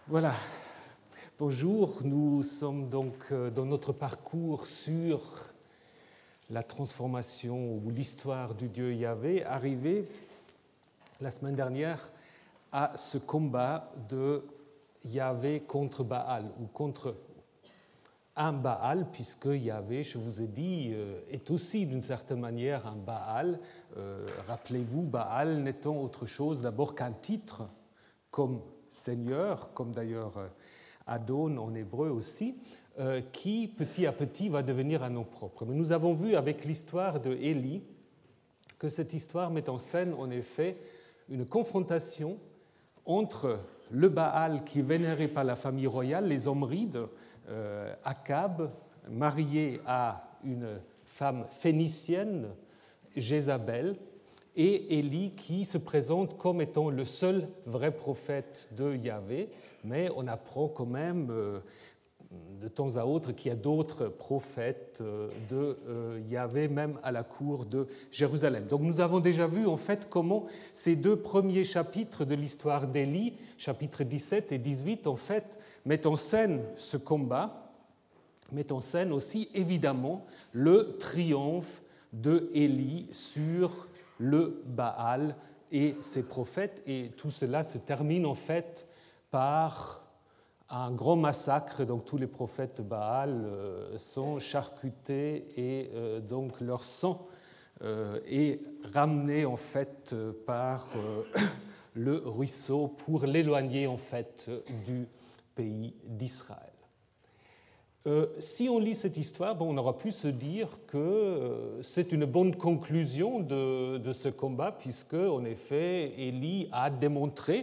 Voilà, bonjour, nous sommes donc dans notre parcours sur la transformation ou l'histoire du Dieu Yahvé, arrivé la semaine dernière à ce combat de Yahvé contre Baal, ou contre un Baal, puisque Yahvé, je vous ai dit, est aussi d'une certaine manière un Baal. Rappelez-vous, Baal n'étant autre chose d'abord qu'un titre, comme Seigneur, comme d'ailleurs Adon en hébreu aussi, qui petit à petit va devenir un nom propre. Mais nous avons vu avec l'histoire de Élie que cette histoire met en scène en effet une confrontation entre le Baal qui est vénéré par la famille royale, les Omrides, Akab, marié à une femme phénicienne, Jézabel, et Élie qui se présente comme étant le seul vrai prophète de Yahvé, mais on apprend quand même de temps à autre qu'il y a d'autres prophètes de Yahvé, même à la cour de Jérusalem. Donc nous avons déjà vu en fait comment ces deux premiers chapitres de l'histoire d'Élie, chapitres 17 et 18, en fait, mettent en scène ce combat, mettent en scène aussi évidemment le triomphe de Élie sur le Baal et ses prophètes, et tout cela se termine en fait par un grand massacre. Donc tous les prophètes de Baal sont charcutés et donc leur sang est ramené en fait par le ruisseau pour l'éloigner en fait du pays d'Israël. Si on lit cette histoire, on aura pu se dire que c'est une bonne conclusion de ce combat, puisque, en effet, Élie a démontré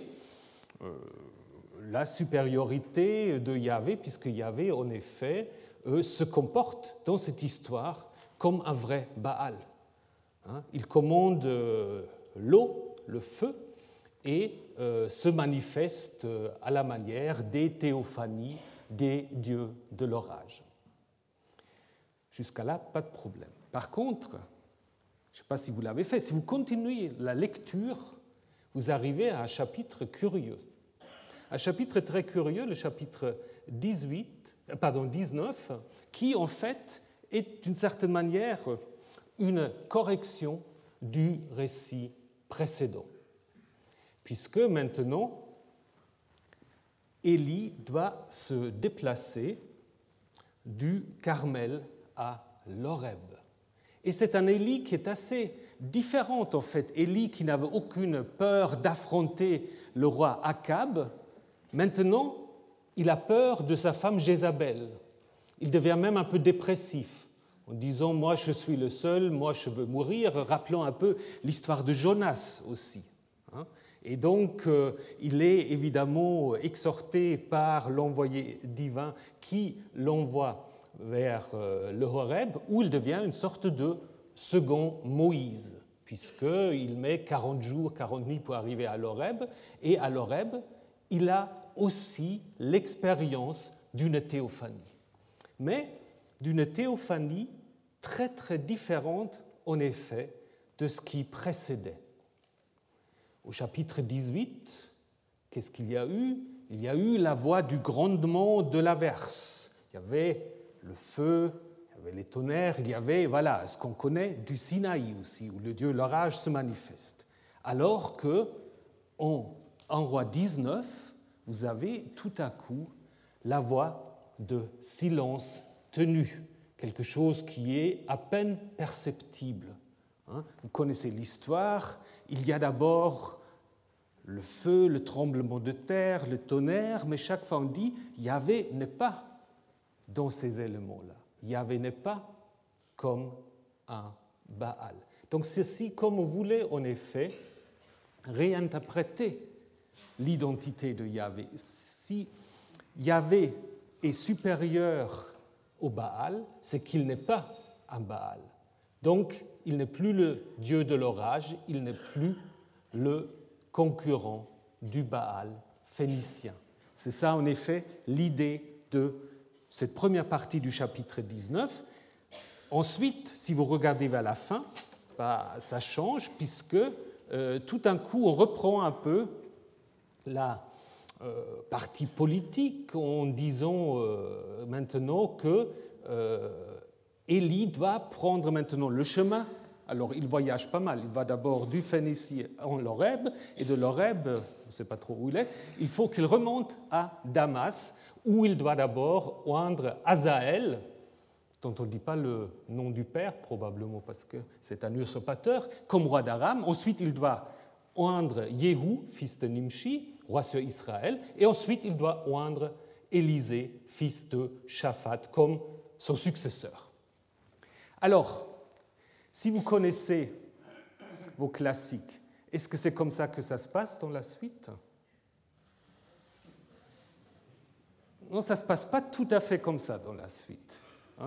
la supériorité de Yahvé, puisque Yahvé, en effet, se comporte dans cette histoire comme un vrai Baal. Il commande l'eau, le feu, et se manifeste à la manière des théophanies des dieux de l'orage. Jusqu'à là, pas de problème. Par contre, je ne sais pas si vous l'avez fait, si vous continuez la lecture, vous arrivez à un chapitre curieux. Un chapitre très curieux, le chapitre 19, qui en fait est d'une certaine manière une correction du récit précédent. Puisque maintenant, Élie doit se déplacer du Carmel à l'Horeb. Et c'est un Élie qui est assez différent en fait. Élie qui n'avait aucune peur d'affronter le roi Akab, maintenant il a peur de sa femme Jézabel. Il devient même un peu dépressif en disant « moi je suis le seul, moi je veux mourir », rappelant un peu l'histoire de Jonas aussi. Et donc, il est évidemment exhorté par l'envoyé divin qui l'envoie vers le Horeb, où il devient une sorte de second Moïse, puisqu'il met 40 jours, 40 nuits pour arriver à l'Horeb, et à l'Horeb, il a aussi l'expérience d'une théophanie. Mais d'une théophanie très très différente, en effet, de ce qui précédait. Au chapitre 18, qu'est-ce qu'il y a eu ? Il y a eu la voix du grondement de l'averse. Il y avait le feu, il y avait les tonnerres, il y avait ce qu'on connaît du Sinaï aussi, où le dieu de l'orage se manifeste. Alors que en roi 19, vous avez tout à coup la voix de silence tenu, quelque chose qui est à peine perceptible. Vous connaissez l'histoire. Il y a d'abord le feu, le tremblement de terre, le tonnerre, mais chaque fois on dit Yahvé n'est pas dans ces éléments-là. Yahvé n'est pas comme un Baal. Donc ceci, comme on voulait en effet réinterpréter l'identité de Yahvé. Si Yahvé est supérieur au Baal, c'est qu'il n'est pas un Baal. Donc, il n'est plus le dieu de l'orage, il n'est plus le concurrent du Baal phénicien. C'est ça, en effet, l'idée de cette première partie du chapitre 19. Ensuite, si vous regardez vers la fin, ça change, puisque tout d'un coup, on reprend un peu par parti politique en disant maintenant que Élie doit prendre maintenant le chemin. Alors il voyage pas mal, il va d'abord du Phénicie en l'Horeb, et de l'Horeb, on ne sait pas trop où il est, il faut qu'il remonte à Damas, où il doit d'abord oindre Hazaël, dont on ne dit pas le nom du père, probablement parce que c'est un usurpateur, comme roi d'Aram. Ensuite, il doit oindre Jéhu, fils de Nimshi, roi sur Israël, et ensuite il doit oindre Élisée, fils de Shaphat, comme son successeur. Alors, si vous connaissez vos classiques, est-ce que c'est comme ça que ça se passe dans la suite? Non, ça ne se passe pas tout à fait comme ça dans la suite.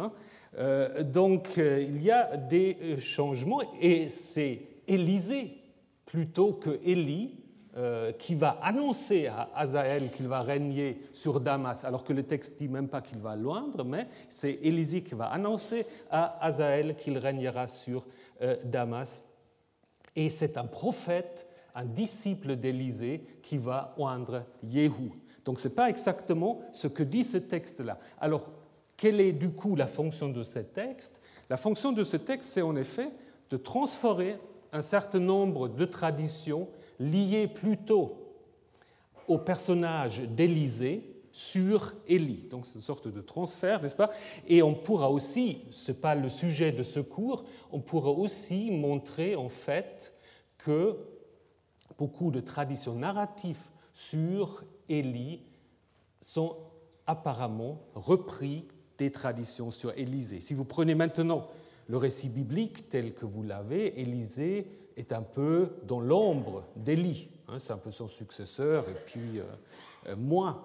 Donc, il y a des changements, et c'est Élisée plutôt que Élie qui va annoncer à Hazaël qu'il va régner sur Damas, alors que le texte ne dit même pas qu'il va l'oindre, mais c'est Élisée qui va annoncer à Hazaël qu'il régnera sur Damas. Et c'est un prophète, un disciple d'Élisée, qui va oindre Jéhu. Donc ce n'est pas exactement ce que dit ce texte-là. Alors, quelle est du coup la fonction de ce texte? La fonction de ce texte, c'est en effet de transférer un certain nombre de traditions liées plutôt au personnage d'Élisée sur Élie. Donc c'est une sorte de transfert, n'est-ce pas? Et on pourra aussi, ce n'est pas le sujet de ce cours, on pourra aussi montrer en fait que beaucoup de traditions narratives sur Élie sont apparemment repris des traditions sur Élisée. Si vous prenez maintenant le récit biblique tel que vous l'avez, Élisée est un peu dans l'ombre d'Élie. C'est un peu son successeur et puis moins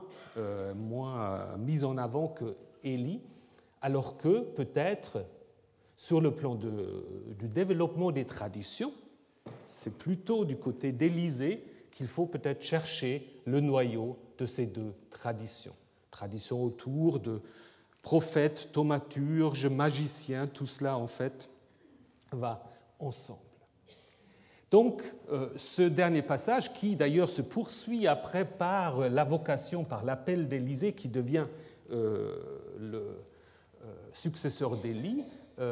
mis en avant que Élie, alors que peut-être sur le plan du développement des traditions, c'est plutôt du côté d'Élisée qu'il faut peut-être chercher le noyau de ces deux traditions. Traditions autour de prophètes, thaumaturges, magiciens, tout cela en fait va ensemble. Donc ce dernier passage, qui d'ailleurs se poursuit après par l'invocation, par l'appel d'Élisée qui devient le successeur d'Élie,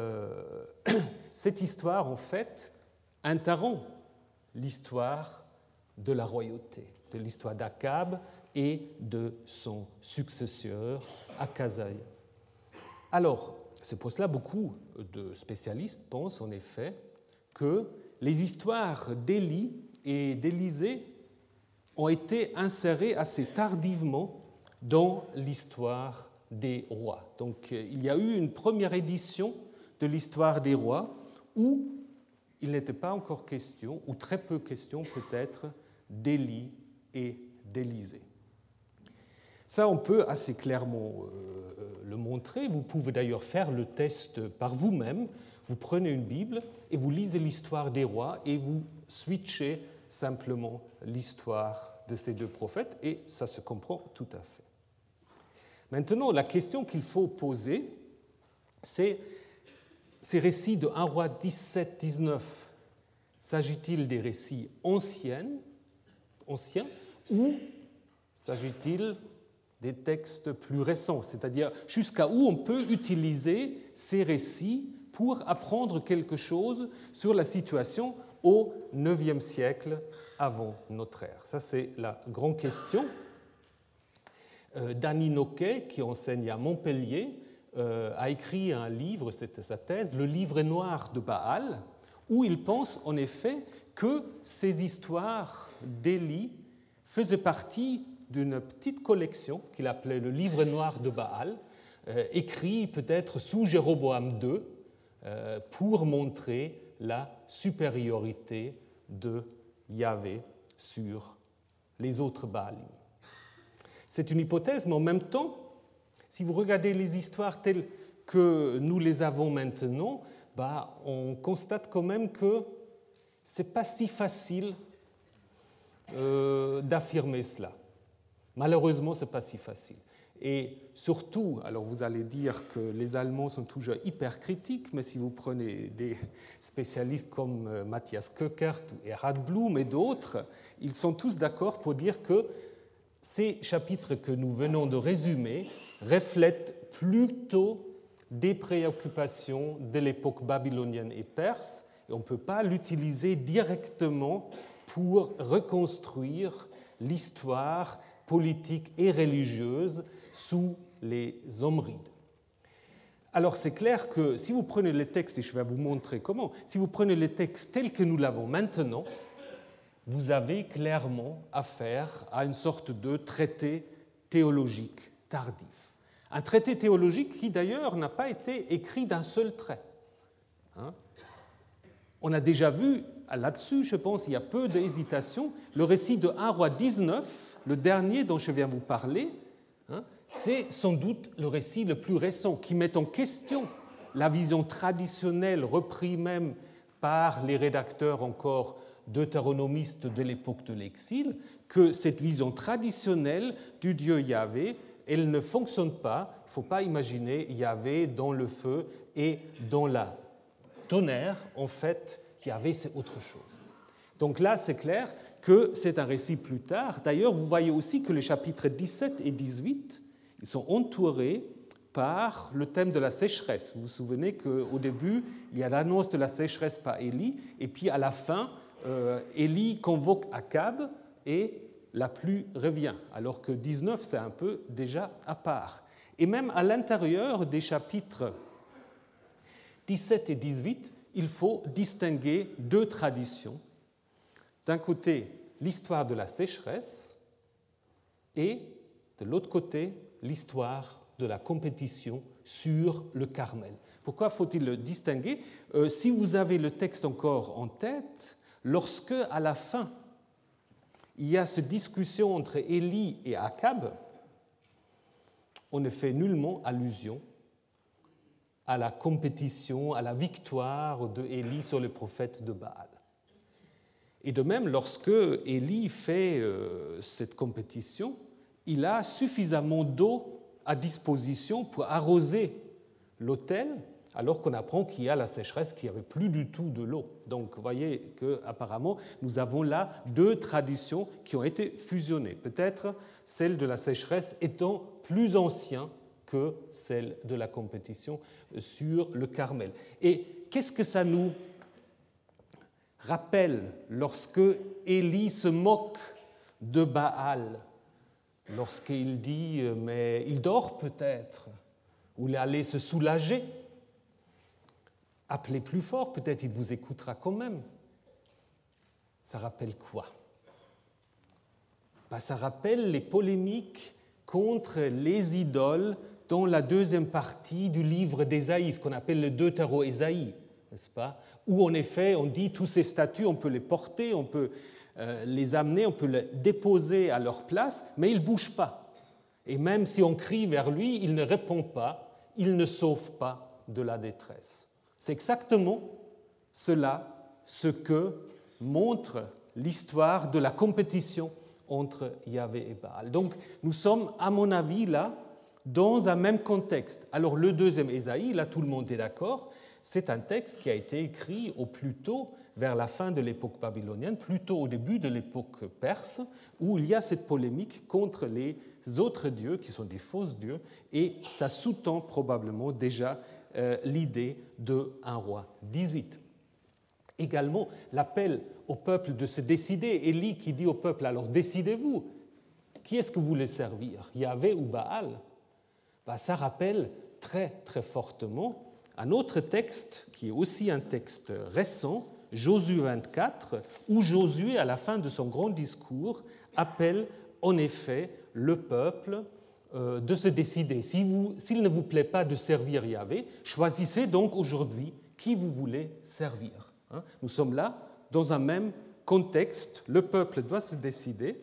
cette histoire en fait interrompt l'histoire de la royauté, de l'histoire d'Akab et de son successeur, Achazaïas. Alors, c'est pour cela beaucoup de spécialistes pensent en effet que les histoires d'Élie et d'Élisée ont été insérées assez tardivement dans l'histoire des rois. Donc, il y a eu une première édition de l'histoire des rois où il n'était pas encore question, ou très peu question peut-être, d'Élie et d'Élisée. Ça, on peut assez clairement le montrer. Vous pouvez d'ailleurs faire le test par vous-même. Vous prenez une Bible et vous lisez l'histoire des rois et vous switchez simplement l'histoire de ces deux prophètes et ça se comprend tout à fait. Maintenant, la question qu'il faut poser, c'est ces récits de 1 roi 17-19, s'agit-il des récits anciens ou s'agit-il des textes plus récents, c'est-à-dire jusqu'à où on peut utiliser ces récits pour apprendre quelque chose sur la situation au IXe siècle avant notre ère. Ça, c'est la grande question. Danny Noquet, qui enseigne à Montpellier, a écrit un livre, c'était sa thèse, Le livre noir de Baal, où il pense en effet que ces histoires d'Élie faisaient partie d'une petite collection qu'il appelait le livre noir de Baal, écrit peut-être sous Jéroboam II, pour montrer la supériorité de Yahvé sur les autres Baalim. C'est une hypothèse, mais en même temps, si vous regardez les histoires telles que nous les avons maintenant, on constate quand même que ce n'est pas si facile d'affirmer cela. Malheureusement, ce n'est pas si facile. Et surtout, alors vous allez dire que les Allemands sont toujours hyper critiques, mais si vous prenez des spécialistes comme Matthias Köckert ou Erhard Blum et d'autres, ils sont tous d'accord pour dire que ces chapitres que nous venons de résumer reflètent plutôt des préoccupations de l'époque babylonienne et perse, et on ne peut pas l'utiliser directement pour reconstruire l'histoire politique et religieuse sous les Omrides. Alors c'est clair que si vous prenez les textes, et je vais vous montrer comment, si vous prenez les textes tels que nous l'avons maintenant, vous avez clairement affaire à une sorte de traité théologique tardif. Un traité théologique qui d'ailleurs n'a pas été écrit d'un seul trait. On a déjà vu là-dessus, je pense, il y a peu d'hésitation, le récit de 1 Roi 19, le dernier dont je viens vous parler, c'est sans doute le récit le plus récent qui met en question la vision traditionnelle reprise même par les rédacteurs encore deutéronomistes de l'époque de l'exil, que cette vision traditionnelle du Dieu Yahvé, elle ne fonctionne pas. Il ne faut pas imaginer Yahvé dans le feu et dans la tonnerre. En fait, Yahvé, c'est autre chose. Donc là, c'est clair que c'est un récit plus tard. D'ailleurs, vous voyez aussi que les chapitres 17 et 18, ils sont entourés par le thème de la sécheresse. Vous vous souvenez qu'au début, il y a l'annonce de la sécheresse par Élie, et puis à la fin, Élie convoque Akab et la pluie revient, alors que 19, c'est un peu déjà à part. Et même à l'intérieur des chapitres 17 et 18, il faut distinguer deux traditions. D'un côté, l'histoire de la sécheresse et de l'autre côté, l'histoire de la compétition sur le Carmel. Pourquoi faut-il le distinguer ? Si vous avez le texte encore en tête, lorsque, à la fin, il y a cette discussion entre Élie et Akab, on ne fait nullement allusion à la compétition, à la victoire de Élie sur le prophète de Baal. Et de même, lorsque Élie fait cette compétition, il a suffisamment d'eau à disposition pour arroser l'autel, alors qu'on apprend qu'il y a la sécheresse, qu'il n'y avait plus du tout de l'eau. Donc, vous voyez qu'apparemment, nous avons là deux traditions qui ont été fusionnées. Peut-être celle de la sécheresse étant plus ancienne que celle de la compétition sur le Carmel. Et qu'est-ce que ça nous rappelle lorsque Élie se moque de Baal, lorsqu'il dit « mais il dort peut-être » ou « il est allé se soulager ». Appelez plus fort, peut-être il vous écoutera quand même. Ça rappelle quoi ? Ça rappelle les polémiques contre les idoles dans la deuxième partie du livre d'Ésaïe, ce qu'on appelle le Deutéro-Ésaïe, n'est-ce pas ? Où en effet on dit tous ces statues, on peut les porter, on peut les amener, on peut les déposer à leur place, mais ils ne bougent pas. Et même si on crie vers lui, il ne répond pas, il ne sauve pas de la détresse. C'est exactement cela ce que montre l'histoire de la compétition entre Yahvé et Baal. Donc nous sommes, à mon avis, là, dans un même contexte. Alors le deuxième Ésaïe, là tout le monde est d'accord, c'est un texte qui a été écrit au plus tôt vers la fin de l'époque babylonienne, plutôt au début de l'époque perse, où il y a cette polémique contre les autres dieux, qui sont des faux dieux, et ça sous-tend probablement déjà l'idée de 1 Roi 18. Également, l'appel au peuple de se décider. Élie qui dit au peuple, alors décidez-vous, qui est-ce que vous voulez servir, Yahvé ou Baal ? Ça rappelle très très fortement un autre texte, qui est aussi un texte récent, Josué 24, où Josué, à la fin de son grand discours, appelle en effet le peuple de se décider. S'il ne vous plaît pas de servir Yahvé, choisissez donc aujourd'hui qui vous voulez servir. Nous sommes là dans un même contexte. Le peuple doit se décider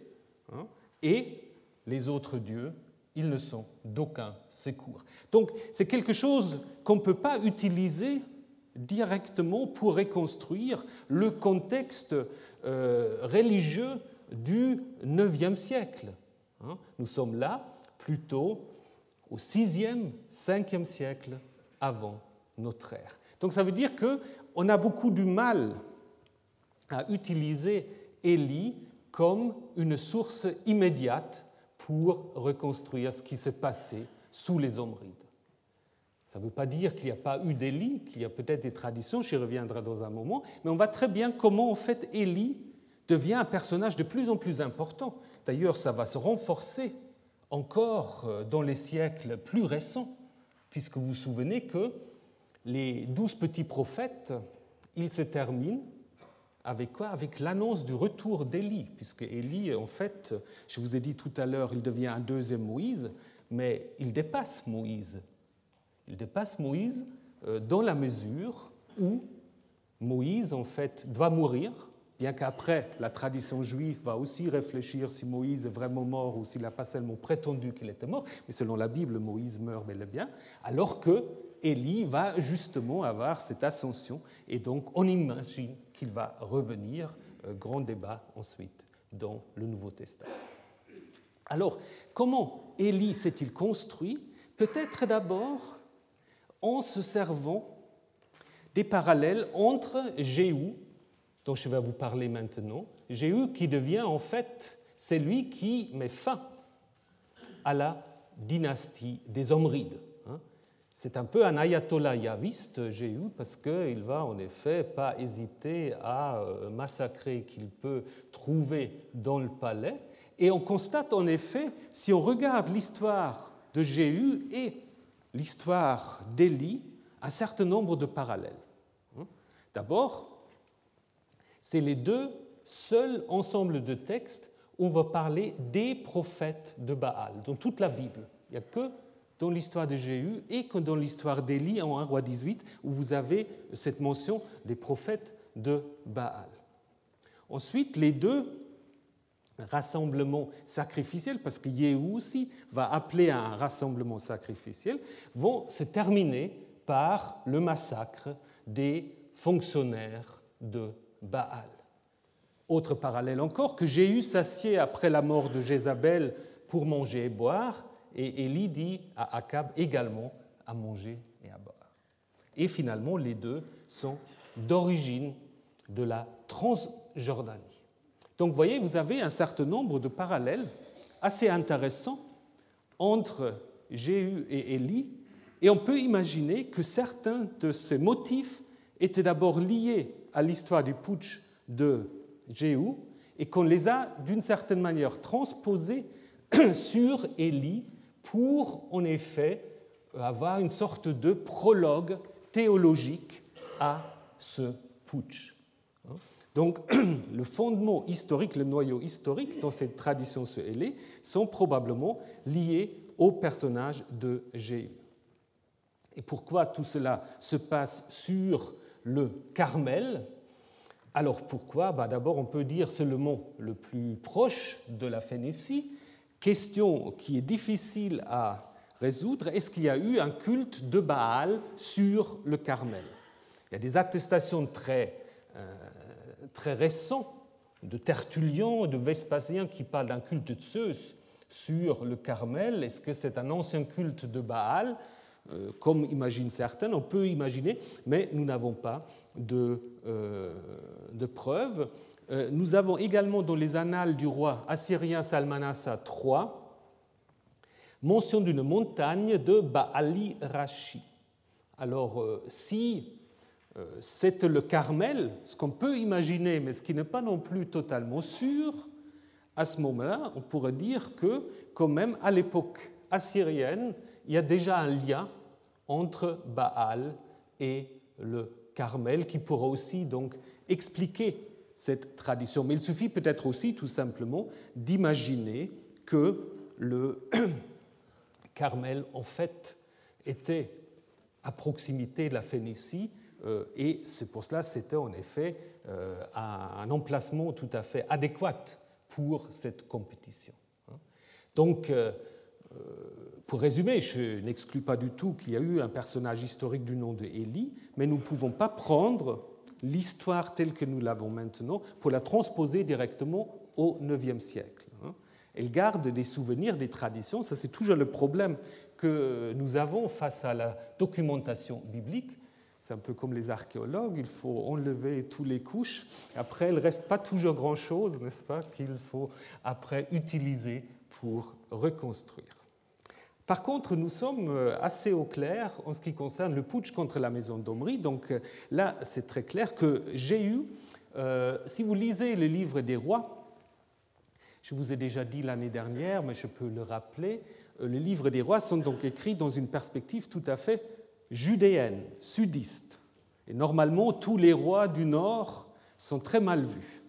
et les autres dieux, ils ne sont d'aucun secours. Donc c'est quelque chose qu'on ne peut pas utiliser directement pour reconstruire le contexte religieux du IXe siècle. Nous sommes là plutôt au VIe, Ve siècle avant notre ère. Donc ça veut dire qu'on a beaucoup du mal à utiliser Élie comme une source immédiate pour reconstruire ce qui s'est passé sous les Omrides. Ça ne veut pas dire qu'il n'y a pas eu d'Élie, qu'il y a peut-être des traditions, j'y reviendrai dans un moment, mais on voit très bien comment en fait Élie devient un personnage de plus en plus important. D'ailleurs, ça va se renforcer encore dans les siècles plus récents, puisque vous vous souvenez que les 12 petits prophètes, ils se terminent avec quoi? Avec l'annonce du retour d'Élie, puisque Élie, en fait, je vous ai dit tout à l'heure, il devient un deuxième Moïse, mais il dépasse Moïse. Il dépasse Moïse dans la mesure où Moïse, en fait, doit mourir, bien qu'après, la tradition juive va aussi réfléchir si Moïse est vraiment mort ou s'il n'a pas seulement prétendu qu'il était mort, mais selon la Bible, Moïse meurt bel et bien, alors que Élie va justement avoir cette ascension, et donc on imagine qu'il va revenir, grand débat ensuite, dans le Nouveau Testament. Alors, comment Élie s'est-il construit? Peut-être d'abord en se servant des parallèles entre Jéhu, dont je vais vous parler maintenant, Jéhu qui devient en fait celui qui met fin à la dynastie des Omrides. C'est un peu un ayatollah yaviste, Jéhu, parce qu'il va en effet pas hésiter à massacrer qu'il peut trouver dans le palais. Et on constate en effet, si on regarde l'histoire de Jéhu et l'histoire d'Élie, un certain nombre de parallèles. D'abord, c'est les deux seuls ensembles de textes où on va parler des prophètes de Baal, dans toute la Bible. Il n'y a que dans l'histoire de Jéhu et que dans l'histoire d'Élie en 1 Roi 18, où vous avez cette mention des prophètes de Baal. Ensuite, les deux rassemblements sacrificiels, parce que Jéhu aussi va appeler à un rassemblement sacrificiel, vont se terminer par le massacre des fonctionnaires de Baal. Autre parallèle encore, que Jéhu s'assied après la mort de Jézabel pour manger et boire, et Élie dit à Akab également à manger et à boire. Et finalement, les deux sont d'origine de la Transjordanie. Donc, vous voyez, vous avez un certain nombre de parallèles assez intéressants entre Jéhu et Élie, et on peut imaginer que certains de ces motifs étaient d'abord liés à l'histoire du putsch de Jéhu, et qu'on les a d'une certaine manière transposés sur Élie pour, en effet, avoir une sorte de prologue théologique à ce putsch. Donc, le fondement historique, le noyau historique dans cette tradition sur Élie sont probablement liés au personnage de Jéhu. Et pourquoi tout cela se passe sur le Carmel? Alors pourquoi? D'abord, on peut dire c'est le mont le plus proche de la Phénicie. Question qui est difficile à résoudre, est-ce qu'il y a eu un culte de Baal sur le Carmel? Il y a des attestations très récentes de Tertullian et de Vespasien qui parlent d'un culte de Zeus sur le Carmel. Est-ce que c'est un ancien culte de Baal? Comme imaginent certains, on peut imaginer, mais nous n'avons pas de preuves. Nous avons également dans les annales du roi assyrien Salmanassa III mention d'une montagne de Baali Rashi. Alors, si c'est le Carmel, ce qu'on peut imaginer, mais ce qui n'est pas non plus totalement sûr, à ce moment-là, on pourrait dire que, quand même, à l'époque assyrienne, il y a déjà un lien entre Baal et le Carmel qui pourra aussi donc expliquer cette tradition. Mais il suffit peut-être aussi tout simplement d'imaginer que le Carmel, en fait, était à proximité de la Phénicie et c'est pour cela que c'était en effet un emplacement tout à fait adéquat pour cette compétition. Donc, pour résumer, je n'exclus pas du tout qu'il y a eu un personnage historique du nom de Élie, mais nous ne pouvons pas prendre l'histoire telle que nous l'avons maintenant pour la transposer directement au IXe siècle. Elle garde des souvenirs, des traditions, ça c'est toujours le problème que nous avons face à la documentation biblique. C'est un peu comme les archéologues, il faut enlever toutes les couches, après il ne reste pas toujours grand-chose, n'est-ce pas, qu'il faut après utiliser pour reconstruire. Par contre, nous sommes assez au clair en ce qui concerne le putsch contre la maison d'Omri. Donc là, c'est très clair que Jéhu, si vous lisez le livre des rois, je vous ai déjà dit l'année dernière, mais je peux le rappeler, les livres des rois sont donc écrits dans une perspective tout à fait judéenne, sudiste. Et normalement, tous les rois du Nord sont très mal vus.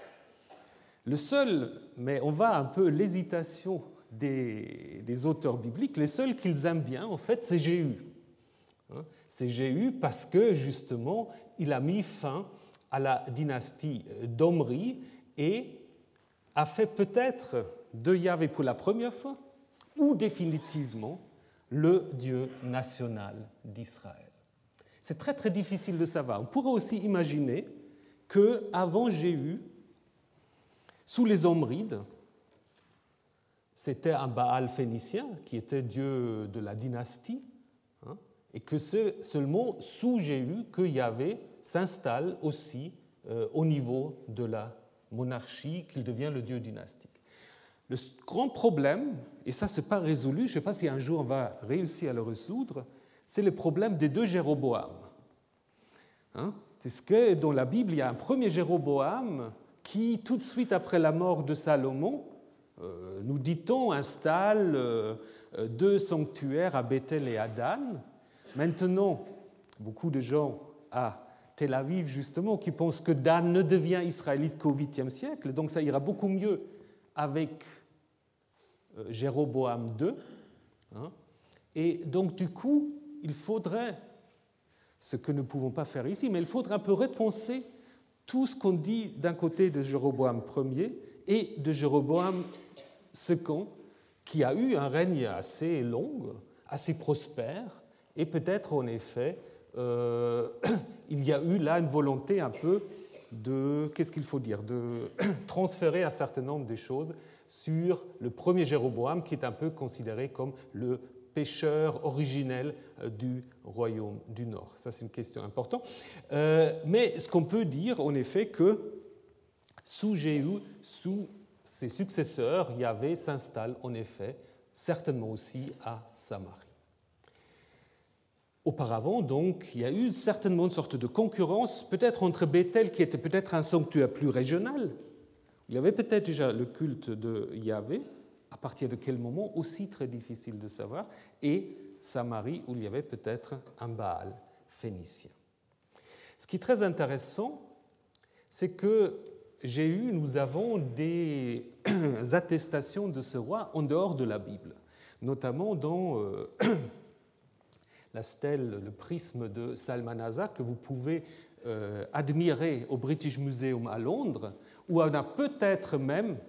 Le seul, mais on voit un peu l'hésitation des auteurs bibliques, les seuls qu'ils aiment bien, en fait, c'est Jéhu. C'est Jéhu parce que, justement, il a mis fin à la dynastie d'Omri et a fait peut-être de Yahvé pour la première fois, ou définitivement, le Dieu national d'Israël. C'est très très difficile de savoir. On pourrait aussi imaginer qu'avant Jéhu, sous les Omrides, c'était un Baal phénicien qui était dieu de la dynastie, et que c'est seulement sous Jéhu que Yahvé s'installe aussi au niveau de la monarchie, qu'il devient le dieu dynastique. Le grand problème, et ça c'est pas résolu, je ne sais pas si un jour on va réussir à le résoudre, c'est le problème des deux Jéroboam. Puisque dans la Bible, il y a un premier Jéroboam qui, tout de suite après la mort de Salomon, nous dit-on, installe deux sanctuaires à Bethel et à Dan. Maintenant, beaucoup de gens à Tel Aviv, justement, qui pensent que Dan ne devient israélite qu'au 8e siècle, donc ça ira beaucoup mieux avec Jéroboam II. Et donc, du coup, il faudrait, ce que nous ne pouvons pas faire ici, mais il faudrait un peu repenser tout ce qu'on dit d'un côté de Jéroboam Ier et de Jéroboam II, qui a eu un règne assez long, assez prospère, et peut-être en effet, il y a eu là une volonté un peu de, qu'est-ce qu'il faut dire, de transférer un certain nombre de choses sur le premier Jéroboam, qui est un peu considéré comme le pécheur originel du royaume du Nord. Ça, c'est une question importante. Mais ce qu'on peut dire, en effet, que sous Jéhu, sous ses successeurs, Yahvé s'installe en effet certainement aussi à Samarie. Auparavant, donc, il y a eu certainement une sorte de concurrence, peut-être entre Bethel, qui était peut-être un sanctuaire plus régional. Il y avait peut-être déjà le culte de Yahvé, à partir de quel moment, aussi très difficile de savoir, et Samarie, où il y avait peut-être un Baal phénicien. Ce qui est très intéressant, c'est que Jéhu, nous avons des attestations de ce roi en dehors de la Bible, notamment dans la stèle, le prisme de Salmanazar, que vous pouvez admirer au British Museum à Londres, où on a peut-être même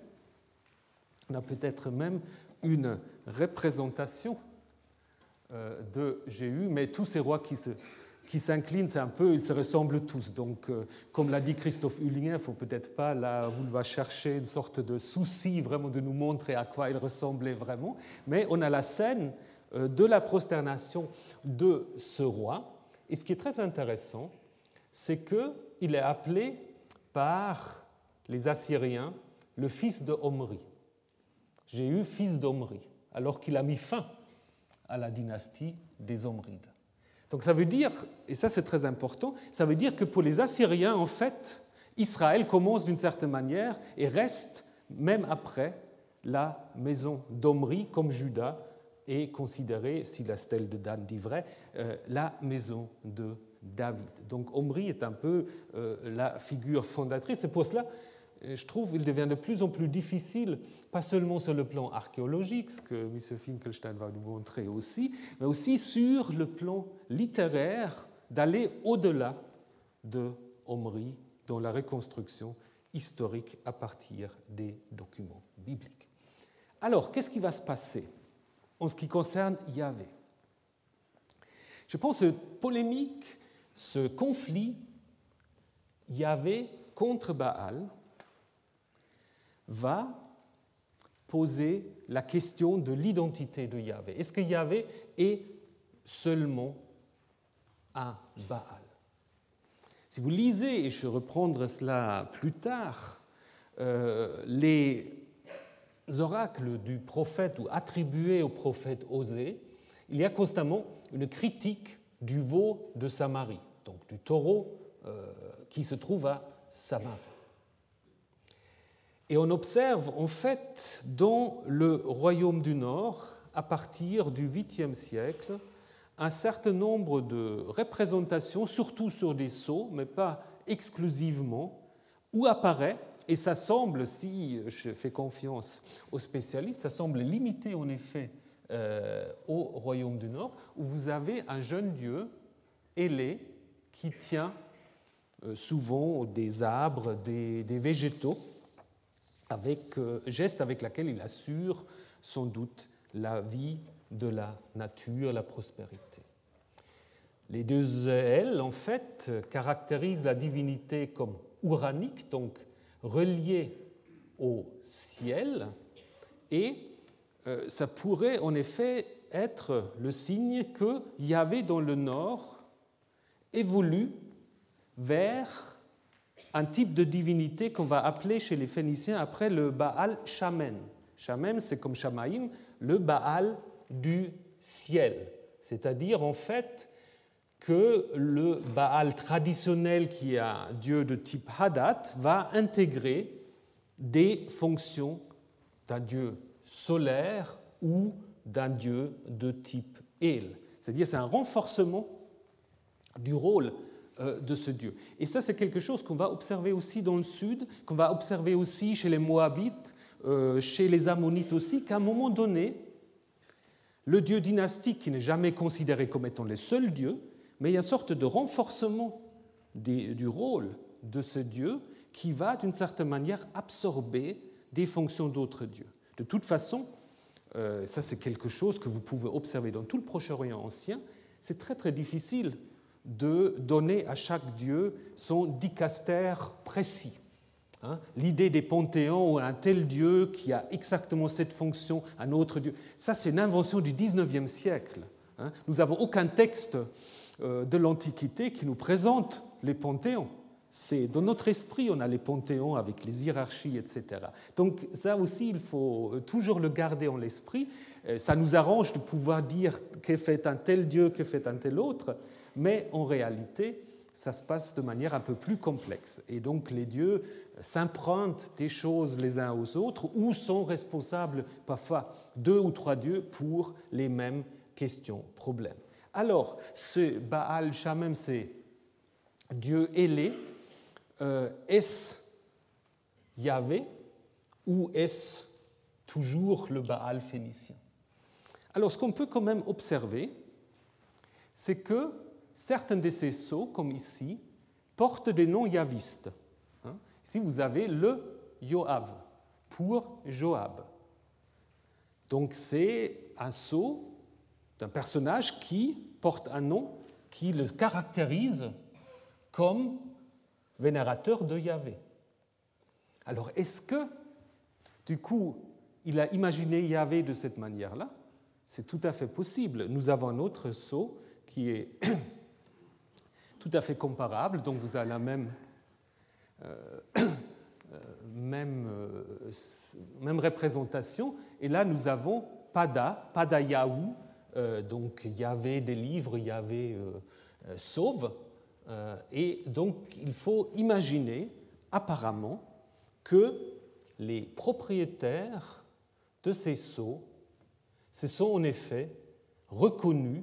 une représentation de Jéhu, mais tous ces rois qui s'inclinent, c'est un peu, ils se ressemblent tous. Donc, comme l'a dit Christophe Hullinger, il ne faut peut-être pas là vouloir chercher une sorte de souci vraiment de nous montrer à quoi il ressemblait vraiment, mais on a la scène de la prosternation de ce roi. Et ce qui est très intéressant, c'est qu'il est appelé par les Assyriens le fils de Omri. Jéhu, fils d'Omri, alors qu'il a mis fin à la dynastie des Omrides. Donc ça veut dire, et ça c'est très important, ça veut dire que pour les Assyriens, en fait, Israël commence d'une certaine manière et reste, même après la maison d'Omri, comme Juda est considérée, si la stèle de Dan dit vrai, la maison de David. Donc Omri est un peu la figure fondatrice. C'est pour cela, je trouve, qu'il devient de plus en plus difficile, pas seulement sur le plan archéologique, ce que M. Finkelstein va nous montrer aussi, mais aussi sur le plan littéraire, d'aller au-delà de Omri dans la reconstruction historique à partir des documents bibliques. Alors, qu'est-ce qui va se passer en ce qui concerne Yahvé? Je pense que cette polémique, ce conflit Yahvé contre Baal va poser la question de l'identité de Yahvé. Est-ce que Yahvé est seulement un Baal? Si vous lisez, et je reprendrai cela plus tard, les oracles du prophète ou attribués au prophète Osée, il y a constamment une critique du veau de Samarie, donc du taureau qui se trouve à Samarie. Et on observe en fait dans le royaume du Nord, à partir du 8e siècle, un certain nombre de représentations, surtout sur des sceaux, mais pas exclusivement, où apparaît, et ça semble, si je fais confiance aux spécialistes, ça semble limité en effet au royaume du Nord, où vous avez un jeune dieu ailé qui tient souvent des arbres, des végétaux, avec geste avec laquelle il assure sans doute la vie de la nature, la prospérité. Les deux ailes, en fait, caractérisent la divinité comme uranique, donc reliée au ciel, et ça pourrait en effet être le signe que Yahvé dans le nord évolue vers un type de divinité qu'on va appeler chez les Phéniciens après le Baal Shamen. Shamen, c'est comme Shamaïm, le Baal du ciel. C'est-à-dire, en fait, que le Baal traditionnel, qui est un dieu de type Hadad, va intégrer des fonctions d'un dieu solaire ou d'un dieu de type El. C'est-à-dire, c'est un renforcement du rôle de ce dieu. Et ça, c'est quelque chose qu'on va observer aussi dans le sud, qu'on va observer aussi chez les Moabites, chez les Ammonites aussi, qu'à un moment donné, le dieu dynastique, qui n'est jamais considéré comme étant le seul dieu, mais il y a une sorte de renforcement du rôle de ce dieu qui va, d'une certaine manière, absorber des fonctions d'autres dieux. De toute façon, ça c'est quelque chose que vous pouvez observer dans tout le Proche-Orient ancien, c'est très très difficile de donner à chaque dieu son dicastère précis. L'idée des panthéons où un tel dieu qui a exactement cette fonction, un autre dieu, ça c'est une invention du XIXe siècle. Nous n'avons aucun texte de l'Antiquité qui nous présente les panthéons. C'est dans notre esprit, on a les panthéons avec les hiérarchies, etc. Donc ça aussi, il faut toujours le garder en l'esprit. Ça nous arrange de pouvoir dire que fait un tel dieu, que fait un tel autre, mais en réalité, ça se passe de manière un peu plus complexe. Et donc les dieux s'empruntent des choses les uns aux autres ou sont responsables parfois 2 ou 3 dieux pour les mêmes questions, problèmes. Alors, ce Baal Shamem, c'est Dieu ailé, est-ce Yahvé ou est-ce toujours le Baal phénicien? Alors, ce qu'on peut quand même observer, c'est que certains de ces sceaux, comme ici, portent des noms yavistes. Ici, vous avez le Yoav pour Joab. Donc, c'est un sceau d'un personnage qui porte un nom qui le caractérise comme vénérateur de Yahvé. Alors, est-ce que, du coup, il a imaginé Yahvé de cette manière-là? C'est tout à fait possible. Nous avons un autre sceau qui est tout à fait comparable, donc vous avez la même représentation. Et là, nous avons Pada Yahou, donc Yahvé délivre, Yahvé sauve. Et donc, il faut imaginer, apparemment, que les propriétaires de ces sceaux se sont en effet reconnus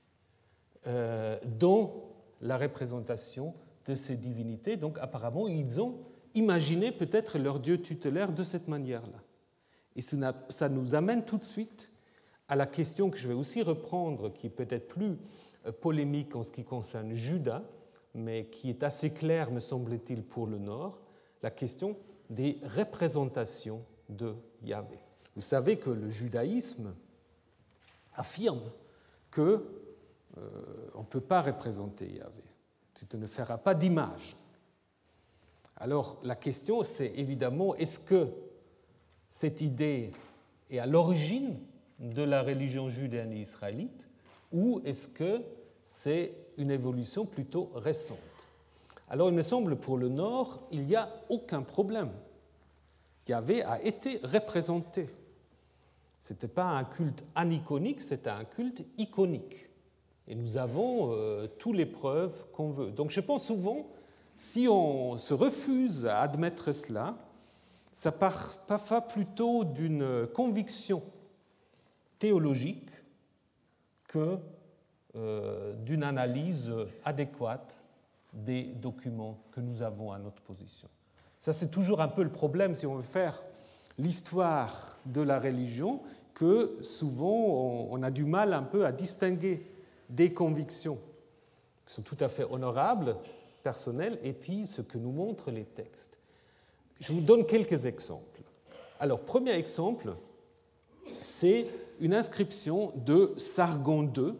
dans la représentation de ces divinités. Donc, apparemment, ils ont imaginé peut-être leur dieu tutélaire de cette manière-là. Et ça nous amène tout de suite à la question que je vais aussi reprendre, qui est peut-être plus polémique en ce qui concerne Juda, mais qui est assez claire, me semble-t-il, pour le Nord, la question des représentations de Yahvé. Vous savez que le judaïsme affirme qu'on ne peut pas représenter Yahvé. Tu ne feras pas d'image. Alors la question, c'est évidemment, est-ce que cette idée est à l'origine de la religion judéenne et israélite, ou est-ce que c'est une évolution plutôt récente? Alors il me semble, pour le Nord, il n'y a aucun problème. Il Yahvé a été représenté. Ce n'était pas un culte aniconique, c'était un culte iconique. Et nous avons toutes les preuves qu'on veut. Donc je pense souvent, si on se refuse à admettre cela, ça part parfois plutôt d'une conviction théologique que d'une analyse adéquate des documents que nous avons à notre position. Ça, c'est toujours un peu le problème si on veut faire l'histoire de la religion, que souvent on a du mal un peu à distinguer des convictions qui sont tout à fait honorables, personnelles, et puis ce que nous montrent les textes. Je vous donne quelques exemples. Alors, premier exemple, c'est une inscription de Sargon II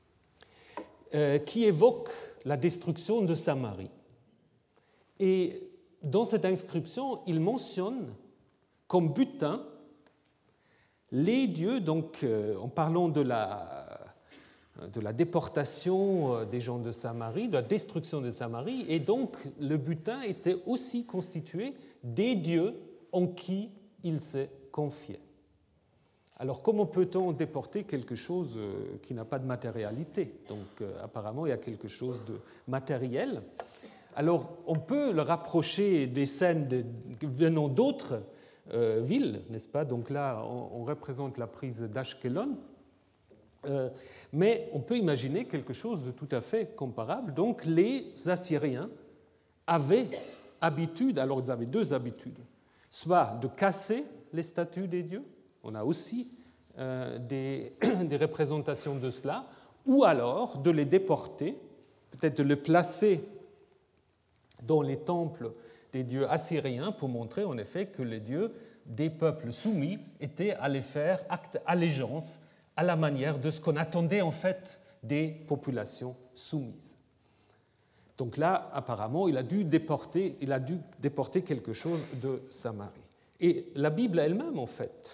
qui évoque la destruction de Samarie. Et dans cette inscription, il mentionne comme butin les dieux, donc en parlant de la déportation des gens de Samarie, de la destruction de Samarie, et donc le butin était aussi constitué des dieux en qui il s'est confié. Alors comment peut-on déporter quelque chose qui n'a pas de matérialité? Donc apparemment il y a quelque chose de matériel. Alors on peut le rapprocher des scènes venant d'autres villes, n'est-ce pas? Donc là on représente la prise d'Ashkelon. Mais on peut imaginer quelque chose de tout à fait comparable. Donc les Assyriens avaient habitude, alors ils avaient deux habitudes, soit de casser les statues des dieux, on a aussi des représentations de cela, ou alors de les déporter, peut-être de les placer dans les temples des dieux assyriens pour montrer en effet que les dieux des peuples soumis étaient allés faire acte d'allégeance à la manière de ce qu'on attendait en fait des populations soumises. Donc là, apparemment, il a dû déporter quelque chose de Samarie. Et la Bible elle-même, en fait,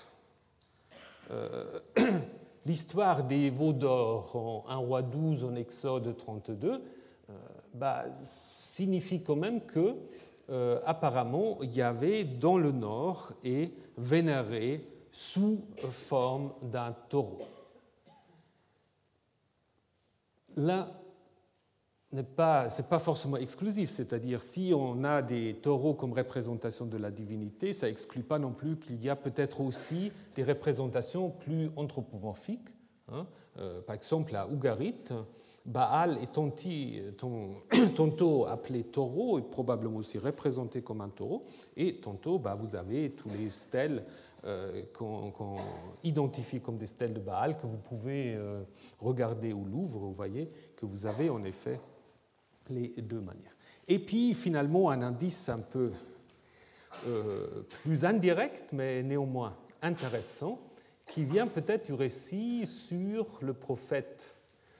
l'histoire des veaux d'or en 1 Roi 12, en Exode 32, signifie quand même que, apparemment, Yahvé, dans le nord, est vénéré sous forme d'un taureau. Là, ce n'est pas forcément exclusif, c'est-à-dire si on a des taureaux comme représentation de la divinité, ça n'exclut pas non plus qu'il y a peut-être aussi des représentations plus anthropomorphiques. Par exemple, à Ougarit, Baal est tantôt appelé taureau, et probablement aussi représenté comme un taureau, et tantôt vous avez tous les stèles qu'on identifie comme des stèles de Baal que vous pouvez regarder au Louvre. Vous voyez que vous avez en effet les deux manières. Et puis finalement un indice un peu plus indirect mais néanmoins intéressant qui vient peut-être du récit sur le prophète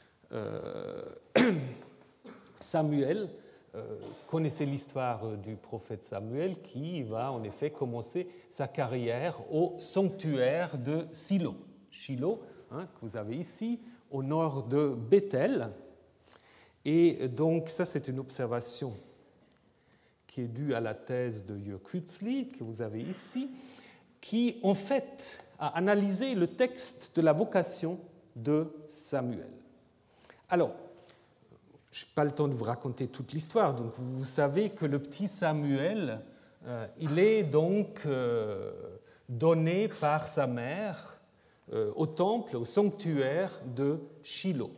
Samuel. Connaissez l'histoire du prophète Samuel qui va en effet commencer sa carrière au sanctuaire de Shilo. Shilo, que vous avez ici, au nord de Bethel. Et donc ça, c'est une observation qui est due à la thèse de Jörg Kützli, que vous avez ici, qui en fait a analysé le texte de la vocation de Samuel. Alors, je n'ai pas le temps de vous raconter toute l'histoire, donc vous savez que le petit Samuel, il est donc donné par sa mère au temple, au sanctuaire de Shilo.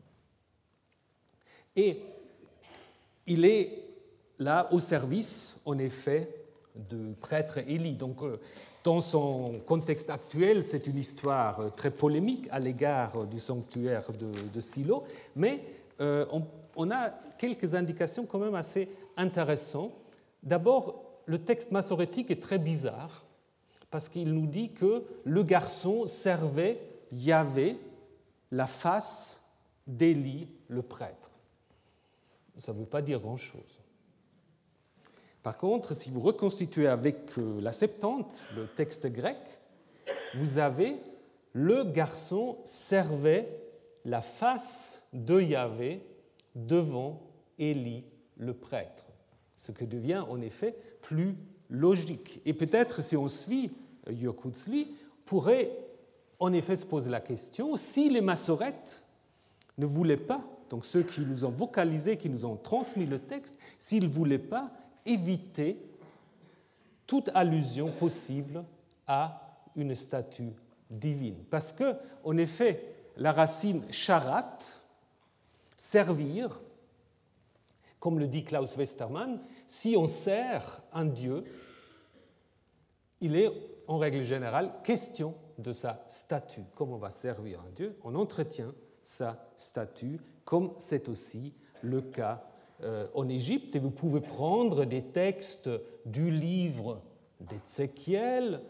Et il est là au service, en effet, du prêtre Élie. Donc, dans son contexte actuel, c'est une histoire très polémique à l'égard du sanctuaire de Shilo, mais on a quelques indications quand même assez intéressantes. D'abord, le texte massorétique est très bizarre parce qu'il nous dit que le garçon servait Yahvé la face d'Élie, le prêtre. Ça ne veut pas dire grand-chose. Par contre, si vous reconstituez avec la Septante, le texte grec, vous avez le garçon servait la face de Yahvé devant Élie, le prêtre, ce qui devient en effet plus logique. Et peut-être, si on suit Yokuzli, pourrait en effet se poser la question, si les massorètes ne voulaient pas, donc ceux qui nous ont vocalisé, qui nous ont transmis le texte, s'ils ne voulaient pas éviter toute allusion possible à une statue divine. Parce que, en effet, la racine charat, servir, comme le dit Klaus Westermann, si on sert un dieu, il est en règle générale question de sa statue. Comme on va servir un dieu, on entretient sa statue, comme c'est aussi le cas en Égypte. Et vous pouvez prendre des textes du livre d'Ézéchiel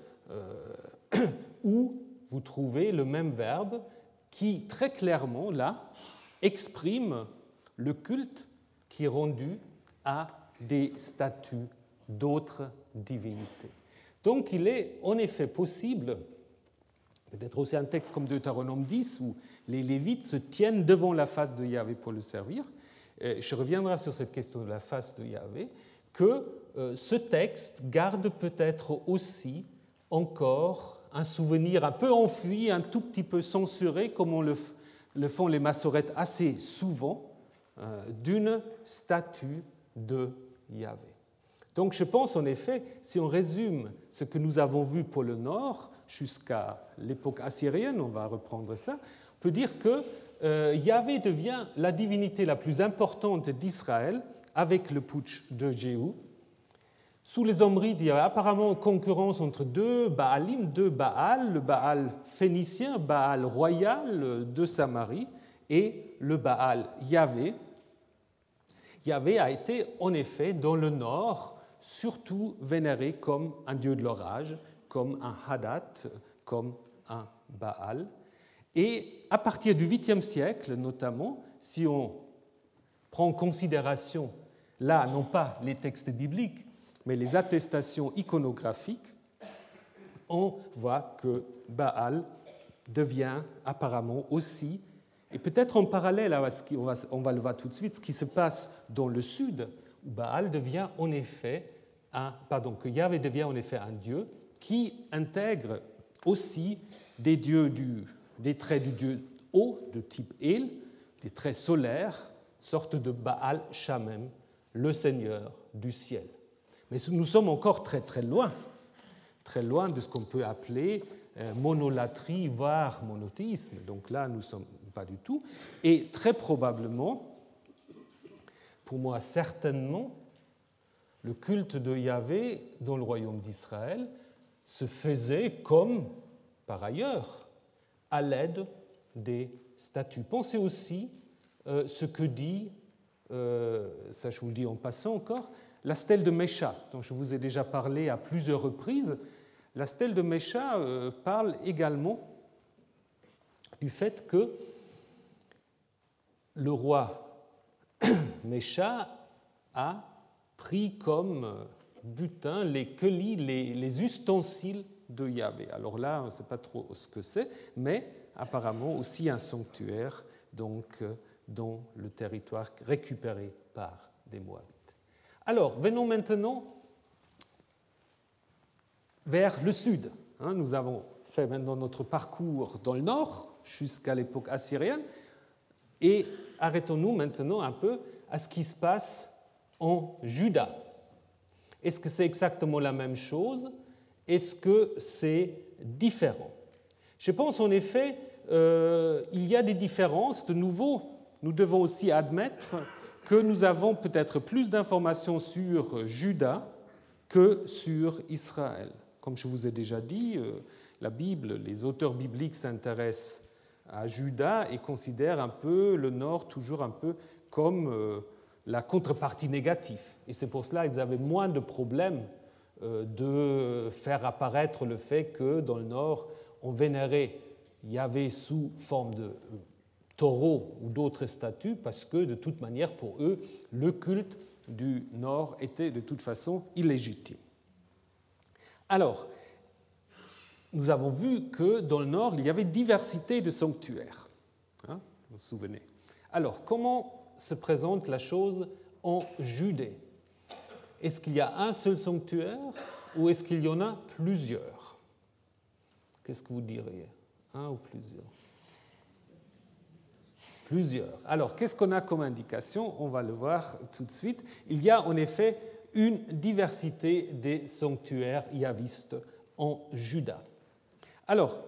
où vous trouvez le même verbe qui, très clairement, là, exprime le culte qui est rendu à des statues d'autres divinités. Donc il est en effet possible, peut-être aussi un texte comme Deutéronome 10, où les Lévites se tiennent devant la face de Yahvé pour le servir, je reviendrai sur cette question de la face de Yahvé, que ce texte garde peut-être aussi encore un souvenir un peu enfui, un tout petit peu censuré, comme on le font les massorètes assez souvent, d'une statue de Yahvé. Donc je pense en effet, si on résume ce que nous avons vu pour le Nord jusqu'à l'époque assyrienne, on va reprendre ça, on peut dire que Yahvé devient la divinité la plus importante d'Israël avec le putsch de Jéhu. Sous les Omrides, il y a apparemment une concurrence entre deux Baalim, deux Baal, le Baal phénicien, Baal royal de Samarie, et le Baal Yahvé. Yahvé a été en effet dans le Nord surtout vénéré comme un dieu de l'orage, comme un Hadad, comme un Baal. Et à partir du 8e siècle, notamment, si on prend en considération, là, non pas les textes bibliques, mais les attestations iconographiques, on voit que Baal devient apparemment aussi, et peut-être en parallèle à ce on va le voir tout de suite, ce qui se passe dans le sud, où Baal devient en effet que Yahvé devient en effet un dieu qui intègre aussi des traits du dieu haut de type El, des traits solaires, sorte de Baal Shamem, le seigneur du ciel. Mais nous sommes encore très très loin de ce qu'on peut appeler monolatrie, voire monothéisme. Donc là, nous ne sommes pas du tout. Et très probablement, pour moi certainement, le culte de Yahvé dans le royaume d'Israël se faisait comme, par ailleurs, à l'aide des statues. Pensez aussi ce que dit, ça je vous le dis en passant encore, la stèle de Mesha, dont je vous ai déjà parlé à plusieurs reprises. La stèle de Mesha parle également du fait que le roi Mesha a pris comme butin les kelis, les ustensiles de Yahvé. Alors là, on ne sait pas trop ce que c'est, mais apparemment aussi un sanctuaire donc, dans le territoire récupéré par les Moabites. Alors, venons maintenant vers le sud. Nous avons fait maintenant notre parcours dans le nord jusqu'à l'époque assyrienne et arrêtons-nous maintenant un peu à ce qui se passe en Juda. Est-ce que c'est exactement la même chose? Est-ce que c'est différent? Je pense en effet il y a des différences. De nouveau, nous devons aussi admettre que nous avons peut-être plus d'informations sur Juda que sur Israël. Comme je vous ai déjà dit, la Bible, les auteurs bibliques s'intéressent à Juda et considèrent un peu le Nord toujours un peu comme la contrepartie négative. Et c'est pour cela qu'ils avaient moins de problèmes de faire apparaître le fait que dans le Nord, on vénérait Yahvé sous forme de taureau ou d'autres statues, parce que de toute manière, pour eux, le culte du Nord était de toute façon illégitime. Alors, nous avons vu que dans le Nord, il y avait diversité de sanctuaires. Vous vous souvenez. Alors, comment se présente la chose en Judée? Est-ce qu'il y a un seul sanctuaire ou est-ce qu'il y en a plusieurs? Qu'est-ce que vous diriez? Un ou plusieurs? Plusieurs. Alors, qu'est-ce qu'on a comme indication? On va le voir tout de suite. Il y a en effet une diversité des sanctuaires yahvistes en Juda. Alors,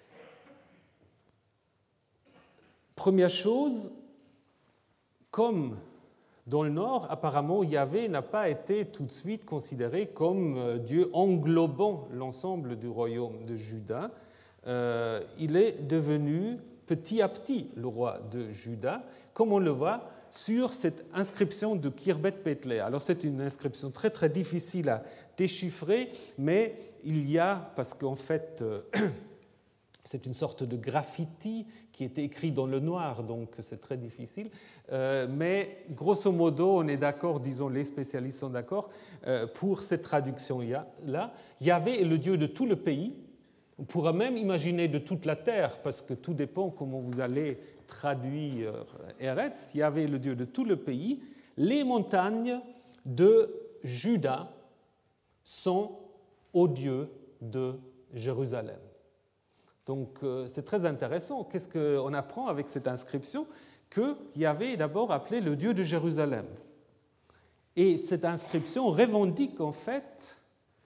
première chose, comme dans le nord, apparemment, Yahvé n'a pas été tout de suite considéré comme Dieu englobant l'ensemble du royaume de Juda. Il est devenu petit à petit le roi de Juda, comme on le voit sur cette inscription de Khirbet Betleh. Alors c'est une inscription très très difficile à déchiffrer, mais il y a, parce qu'en fait c'est une sorte de graffiti qui était écrit dans le noir, donc c'est très difficile. Mais grosso modo, on est d'accord, disons les spécialistes sont d'accord, pour cette traduction-là. Yahvé est le Dieu de tout le pays. On pourra même imaginer de toute la terre, parce que tout dépend comment vous allez traduire Eretz. Yahvé est le Dieu de tout le pays. Les montagnes de Juda sont au Dieu de Jérusalem. Donc c'est très intéressant. Qu'est-ce qu'on apprend avec cette inscription? Que Yahvé est d'abord appelé le Dieu de Jérusalem. Et cette inscription revendique en fait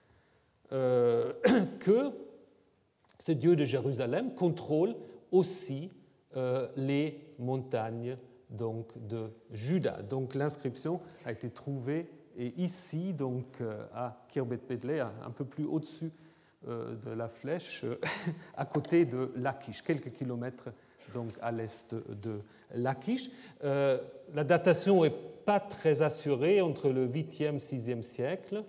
que ce Dieu de Jérusalem contrôle aussi les montagnes donc, de Juda. Donc l'inscription a été trouvée ici, donc, à Khirbet Betleh, un peu plus au-dessus de la flèche, à côté de Lachish, quelques kilomètres donc, à l'est de Lachish. La datation n'est pas très assurée entre le 8e et 6e siècle,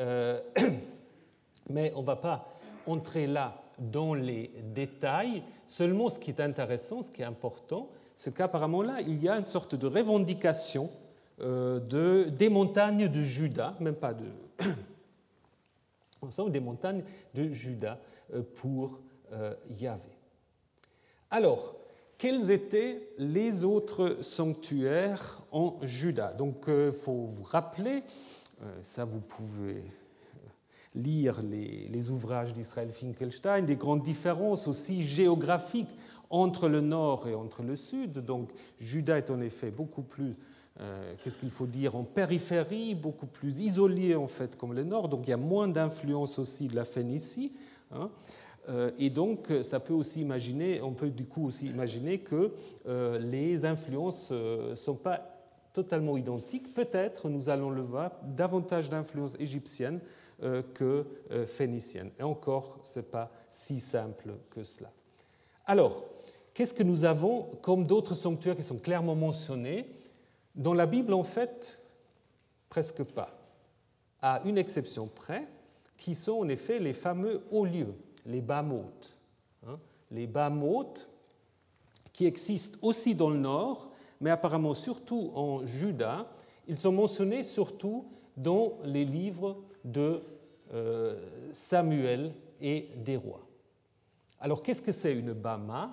mais on ne va pas entrer là dans les détails. Seulement, ce qui est intéressant, ce qui est important, c'est qu'apparemment là, il y a une sorte de revendication des montagnes de Juda, même pas de... ensemble des montagnes de Juda pour Yahvé. Alors, quels étaient les autres sanctuaires en Juda? Donc, il faut vous rappeler, ça vous pouvez lire les ouvrages d'Israël Finkelstein, des grandes différences aussi géographiques entre le nord et entre le sud. Donc, Juda est en effet beaucoup plus qu'est-ce qu'il faut dire, en périphérie, beaucoup plus isolé en fait comme le nord, donc il y a moins d'influence aussi de la Phénicie, hein. Et donc ça peut aussi imaginer, on peut du coup aussi imaginer que les influences ne sont pas totalement identiques, peut-être, nous allons le voir, davantage d'influence égyptienne que phénicienne. Et encore, ce n'est pas si simple que cela. Alors, qu'est-ce que nous avons comme d'autres sanctuaires qui sont clairement mentionnés? Dans la Bible, en fait, presque pas, à une exception près, qui sont en effet les fameux hauts lieux, les Bamoth. Les Bamoth qui existent aussi dans le nord, mais apparemment surtout en Juda. Ils sont mentionnés surtout dans les livres de Samuel et des rois. Alors, qu'est-ce que c'est une Bama?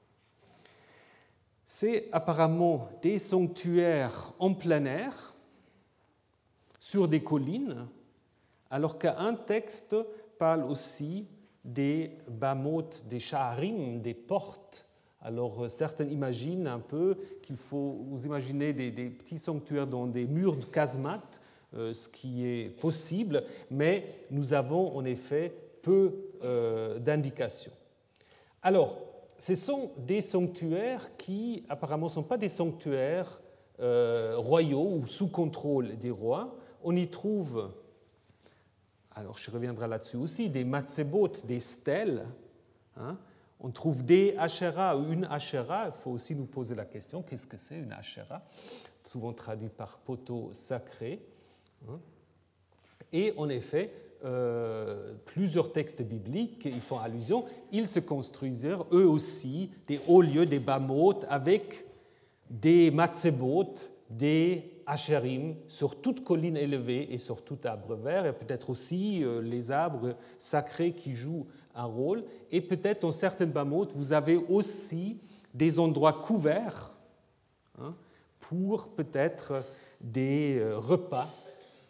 C'est apparemment des sanctuaires en plein air, sur des collines, alors qu'un texte parle aussi des Bamoth, des Shaharim, des portes. Alors certains imaginent un peu qu'il faut vous imaginer des petits sanctuaires dans des murs de casemates, ce qui est possible, mais nous avons en effet peu d'indications. Alors, ce sont des sanctuaires qui, apparemment, ne sont pas des sanctuaires royaux ou sous contrôle des rois. On y trouve, alors je reviendrai là-dessus aussi, des matzebot, des stèles. Hein. On trouve des Asherah ou une Asherah. Il faut aussi nous poser la question, qu'est-ce que c'est une Asherah? Souvent traduit par poteau sacré. Hein. Et en effet, plusieurs textes bibliques y font allusion. Ils se construisirent eux aussi des hauts lieux, des Bamoth, avec des matzebot, des Asherim sur toute colline élevée et sur tout arbre vert, et peut-être aussi les arbres sacrés qui jouent un rôle. Et peut-être dans certaines Bamoth, vous avez aussi des endroits couverts, hein, pour peut-être des repas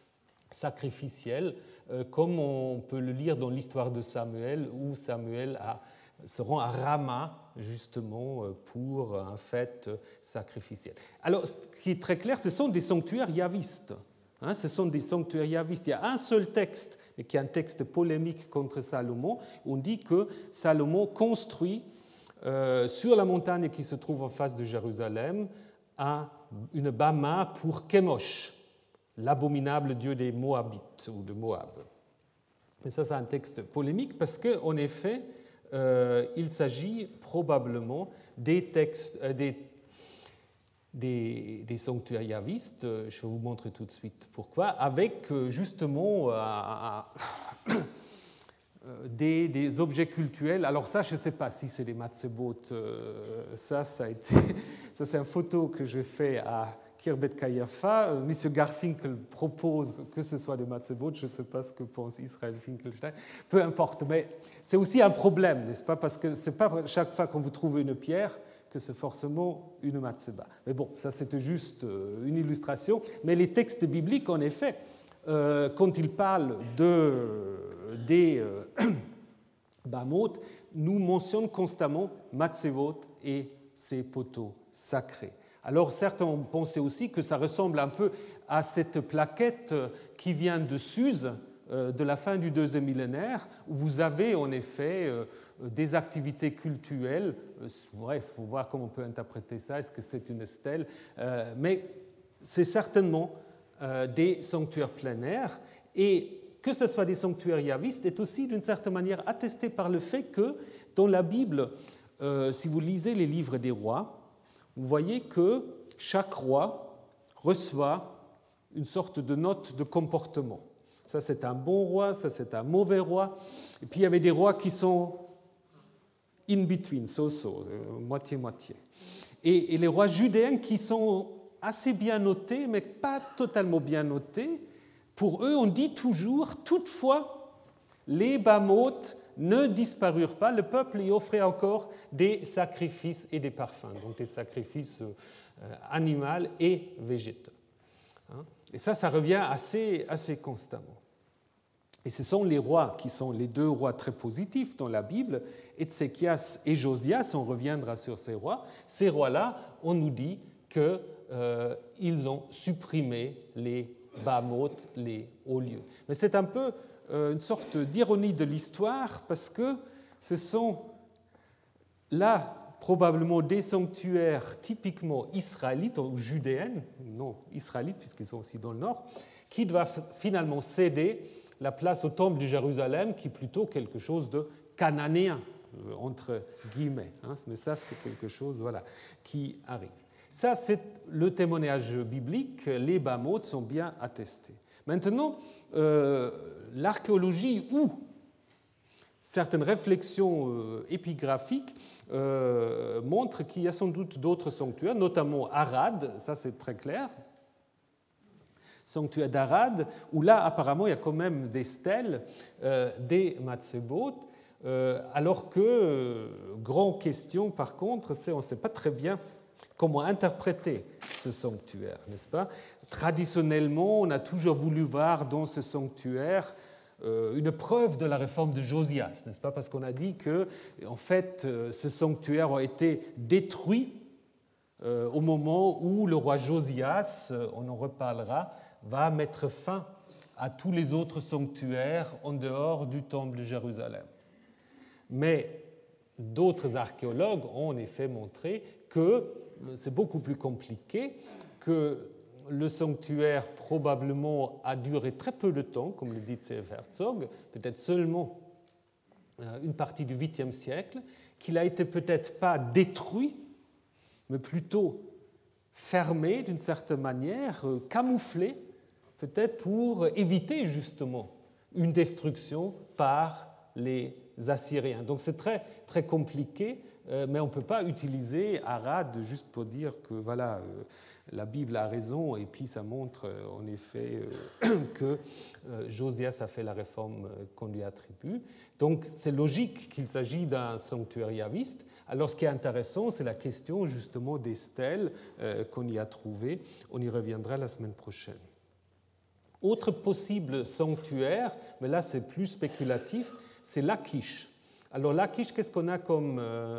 sacrificiel, comme on peut le lire dans l'histoire de Samuel, où Samuel se rend à Rama, justement, pour un fête sacrificiel. Alors, ce qui est très clair, ce sont des sanctuaires yavistes. Ce sont des sanctuaires yavistes. Il y a un seul texte, mais qui est un texte polémique contre Salomon. On dit que Salomon construit sur la montagne qui se trouve en face de Jérusalem une bama pour Chemosh, l'abominable dieu des Moabites ou de Moab. Mais ça, c'est un texte polémique parce qu'en effet, il s'agit probablement des sanctuaires yavistes. Je vais vous montrer tout de suite pourquoi, avec justement des objets cultuels. Alors ça, je ne sais pas si c'est des matzebot. Ça c'est une photo que j'ai faite à Kirbet Kayafa. M. Garfinkel propose que ce soit des matzebot. Je ne sais pas ce que pense Israël Finkelstein. Peu importe, mais c'est aussi un problème, n'est-ce pas? Parce que ce n'est pas chaque fois qu'on vous trouve une pierre que c'est forcément une matzeba. Mais bon, ça c'était juste une illustration. Mais les textes bibliques, en effet, quand ils parlent des bamot, nous mentionnent constamment matzevot et ces poteaux sacrés. Alors certains ont pensé aussi que ça ressemble un peu à cette plaquette qui vient de Suse, de la fin du deuxième millénaire, où vous avez en effet des activités cultuelles. Bref, il faut voir comment on peut interpréter ça, est-ce que c'est une stèle, mais c'est certainement des sanctuaires plein air, et que ce soit des sanctuaires yavistes est aussi d'une certaine manière attesté par le fait que dans la Bible, si vous lisez les livres des rois, vous voyez que chaque roi reçoit une sorte de note de comportement. Ça, c'est un bon roi, ça, c'est un mauvais roi. Et puis, il y avait des rois qui sont in between, so-so, moitié-moitié. Et les rois judéens qui sont assez bien notés, mais pas totalement bien notés, pour eux, on dit toujours, toutefois, les bamotes ne disparurent pas, le peuple y offrait encore des sacrifices et des parfums, donc des sacrifices animaux et végétaux. Et ça revient assez constamment. Et ce sont les rois qui sont les deux rois très positifs dans la Bible, Ézéchias et Josias, on reviendra sur ces rois. Ces rois-là, on nous dit qu'ils ont supprimé les bamotes, les hauts lieux. Mais c'est un peu une sorte d'ironie de l'histoire parce que ce sont là probablement des sanctuaires typiquement israélites ou judéennes, non israélites puisqu'ils sont aussi dans le nord, qui doivent finalement céder la place au temple de Jérusalem qui est plutôt quelque chose de cananéen, entre guillemets. Mais ça, c'est quelque chose qui arrive. Ça, c'est le témoignage biblique. Les bamotes sont bien attestés. Maintenant, l'archéologie ou certaines réflexions épigraphiques montrent qu'il y a sans doute d'autres sanctuaires, notamment Arad, ça c'est très clair, sanctuaire d'Arad, où là apparemment il y a quand même des stèles, des matzebot, alors que, grande question par contre, c'est on ne sait pas très bien comment interpréter ce sanctuaire, n'est-ce pas? Traditionnellement, on a toujours voulu voir dans ce sanctuaire une preuve de la réforme de Josias, n'est-ce pas? Parce qu'on a dit que, en fait, ce sanctuaire a été détruit au moment où le roi Josias, on en reparlera, va mettre fin à tous les autres sanctuaires en dehors du temple de Jérusalem. Mais d'autres archéologues ont en effet montré que c'est beaucoup plus compliqué, que le sanctuaire probablement a duré très peu de temps, comme le dit C.F. Herzog, peut-être seulement une partie du 8e siècle, qu'il a été peut-être pas détruit, mais plutôt fermé d'une certaine manière, camouflé, peut-être pour éviter justement une destruction par les Assyriens. Donc c'est très, très compliqué, mais on ne peut pas utiliser Arad juste pour dire que voilà, la Bible a raison, et puis ça montre en effet que Josias a fait la réforme qu'on lui attribue. Donc c'est logique qu'il s'agit d'un sanctuaire yaviste. Alors ce qui est intéressant, c'est la question justement des stèles qu'on y a trouvées. On y reviendra la semaine prochaine. Autre possible sanctuaire, mais là c'est plus spéculatif, c'est Lachish. Alors Lachish, qu'est-ce qu'on a comme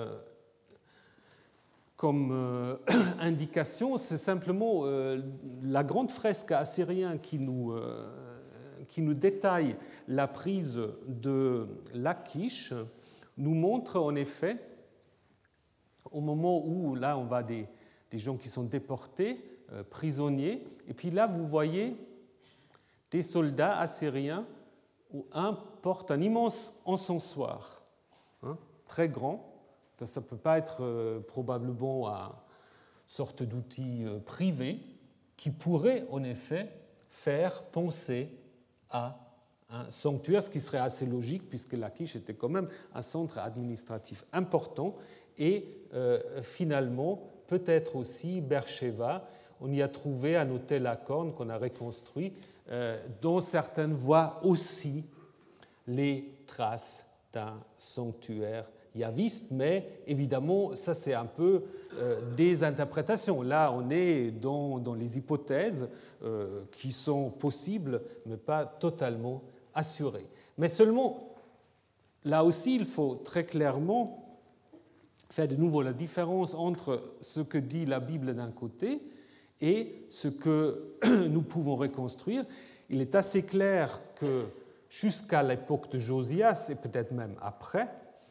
indication? C'est simplement la grande fresque assyrien qui nous détaille la prise de Lachish, nous montre en effet, au moment où là on voit des gens qui sont déportés, prisonniers, et puis là vous voyez des soldats assyriens où un porte un immense encensoir, très grand. Ça ne peut pas être probablement une sorte d'outil privé qui pourrait en effet faire penser à un sanctuaire, ce qui serait assez logique puisque Lachish était quand même un centre administratif important et finalement peut-être aussi Beersheba. On y a trouvé un hôtel à cornes qu'on a reconstruit dont certaines voient aussi les traces d'un sanctuaire yaviste, mais évidemment, ça c'est un peu des interprétations. Là, on est dans les hypothèses qui sont possibles, mais pas totalement assurées. Mais seulement, là aussi, il faut très clairement faire de nouveau la différence entre ce que dit la Bible d'un côté et ce que nous pouvons reconstruire. Il est assez clair que jusqu'à l'époque de Josias, et peut-être même après,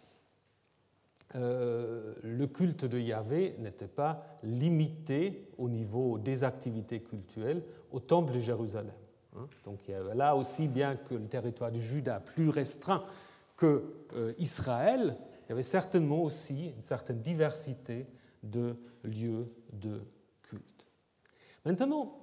le culte de Yahvé n'était pas limité au niveau des activités cultuelles au temple de Jérusalem. Donc il y avait là aussi, bien que le territoire du Juda plus restreint que Israël, il y avait certainement aussi une certaine diversité de lieux de culte. Maintenant,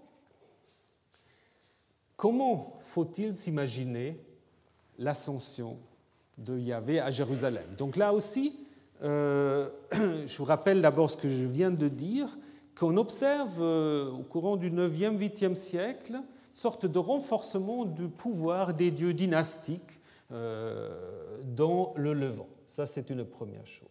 comment faut-il s'imaginer l'ascension de Yahvé à Jérusalem? Donc là aussi, je vous rappelle d'abord ce que je viens de dire, qu'on observe au courant du 9e, 8e siècle une sorte de renforcement du pouvoir des dieux dynastiques dans le Levant. Ça, c'est une première chose.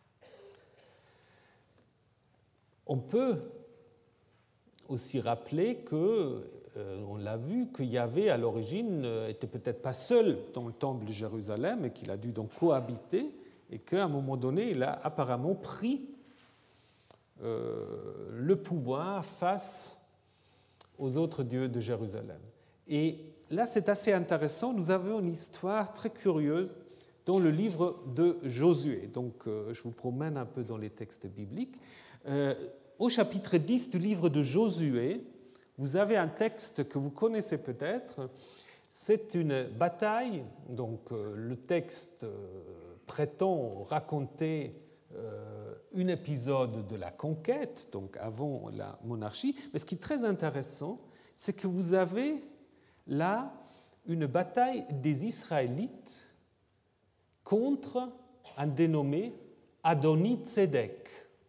On peut aussi rappeler que, on l'a vu, que Yahvé, à l'origine, n'était peut-être pas seul dans le temple de Jérusalem et qu'il a dû donc cohabiter et qu'à un moment donné, il a apparemment pris le pouvoir face aux autres dieux de Jérusalem. Et là, c'est assez intéressant. Nous avons une histoire très curieuse dans le livre de Josué. Donc, je vous promène un peu dans les textes bibliques. Au chapitre 10 du livre de Josué, vous avez un texte que vous connaissez peut-être. C'est une bataille. Donc, le texte prétend raconter un épisode de la conquête, donc avant la monarchie. Mais ce qui est très intéressant, c'est que vous avez là une bataille des Israélites contre un dénommé Adoni-Tzedek.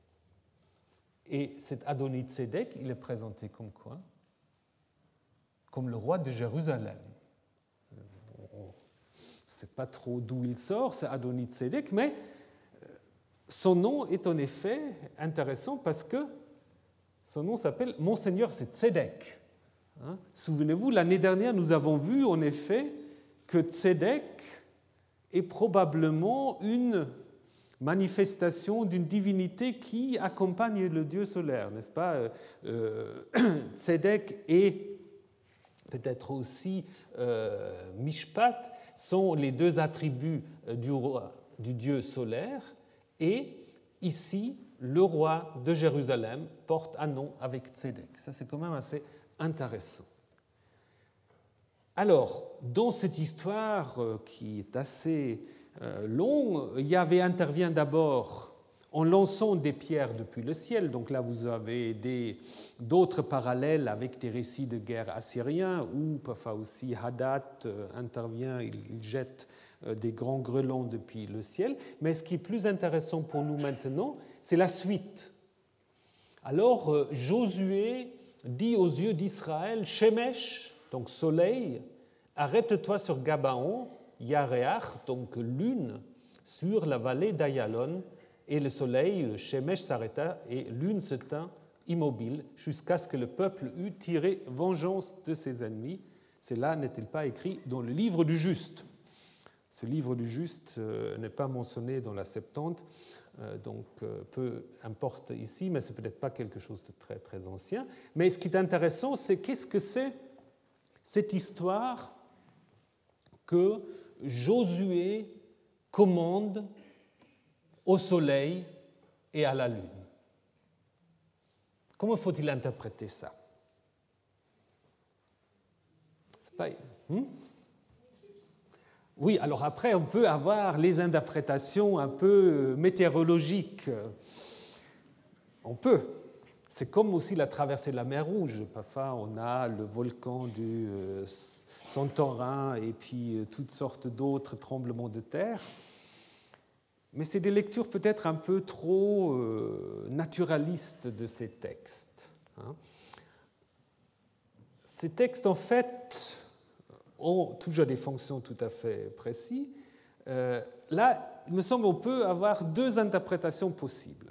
Et cet Adoni-Tzedek, il est présenté comme quoi? Comme le roi de Jérusalem. On ne sait pas trop d'où il sort, c'est Adoni-Tzedek, mais son nom est en effet intéressant parce que son nom s'appelle Monseigneur, c'est Tzedek. Souvenez-vous, l'année dernière, nous avons vu en effet que Tzedek est probablement une manifestation d'une divinité qui accompagne le dieu solaire, n'est-ce pas? Tzedek et peut-être aussi Mishpat sont les deux attributs du dieu solaire. Et ici, le roi de Jérusalem porte un nom avec Tzedek. Ça, c'est quand même assez intéressant. Alors, dans cette histoire qui est assez longue, Yahvé intervient d'abord en lançant des pierres depuis le ciel. Donc là, vous avez d'autres parallèles avec des récits de guerre assyriens où parfois aussi Hadad intervient, il jette des grands grêlons depuis le ciel. Mais ce qui est plus intéressant pour nous maintenant, c'est la suite. Alors, Josué dit aux yeux d'Israël, Shemesh, donc soleil, arrête-toi sur Gabaon, Yareach, donc lune, sur la vallée d'Ayalon, et le soleil, le Shemesh, s'arrêta, et lune se tint immobile, jusqu'à ce que le peuple eût tiré vengeance de ses ennemis. cela n'est-il pas écrit dans le livre du juste? Ce livre du juste n'est pas mentionné dans la Septante, donc peu importe ici, mais ce n'est peut-être pas quelque chose de très, très ancien. Mais ce qui est intéressant, c'est qu'est-ce que c'est cette histoire que Josué commande au soleil et à la lune. Comment faut-il interpréter ça? C'est pas... Oui, alors après, on peut avoir les interprétations un peu météorologiques. On peut. C'est comme aussi la traversée de la mer Rouge. Parfois, on a le volcan du Santorin et puis toutes sortes d'autres tremblements de terre. Mais c'est des lectures peut-être un peu trop naturalistes de ces textes. Ces textes, en fait, ont toujours des fonctions tout à fait précises. Là, il me semble qu'on peut avoir deux interprétations possibles.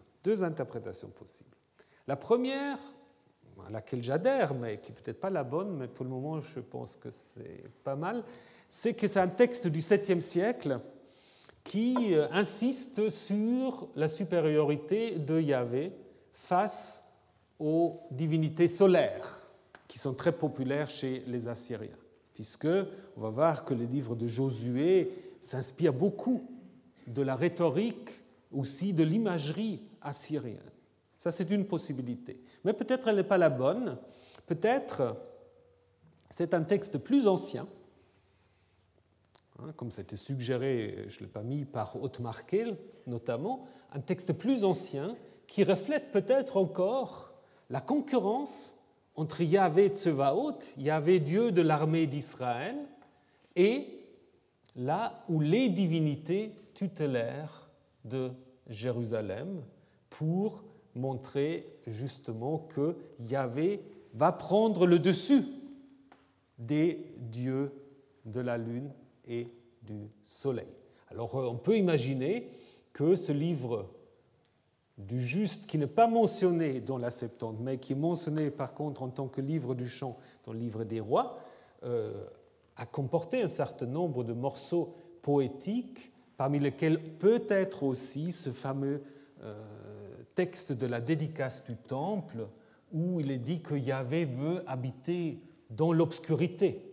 La première, à laquelle j'adhère, mais qui n'est peut-être pas la bonne, mais pour le moment, je pense que c'est pas mal, c'est que c'est un texte du 7e siècle qui insiste sur la supériorité de Yahvé face aux divinités solaires, qui sont très populaires chez les Assyriens, puisque on va voir que le livre de Josué s'inspire beaucoup de la rhétorique, aussi de l'imagerie assyrienne. Ça, c'est une possibilité. Mais peut-être elle n'est pas la bonne. Peut-être c'est un texte plus ancien, comme ça a été suggéré, je ne l'ai pas mis, par Othmar Kehl notamment, un texte plus ancien qui reflète peut-être encore la concurrence entre Yahvé Tsevaot, Yahvé Dieu de l'armée d'Israël, et là où les divinités tutélaires de Jérusalem, pour montrer justement que Yahvé va prendre le dessus des dieux de la lune et du soleil. Alors on peut imaginer que ce livre du juste, qui n'est pas mentionné dans la Septante, mais qui est mentionné par contre en tant que livre du chant dans le livre des rois, a comporté un certain nombre de morceaux poétiques, parmi lesquels peut-être aussi ce fameux texte de la dédicace du temple, où il est dit que Yahvé veut habiter dans l'obscurité,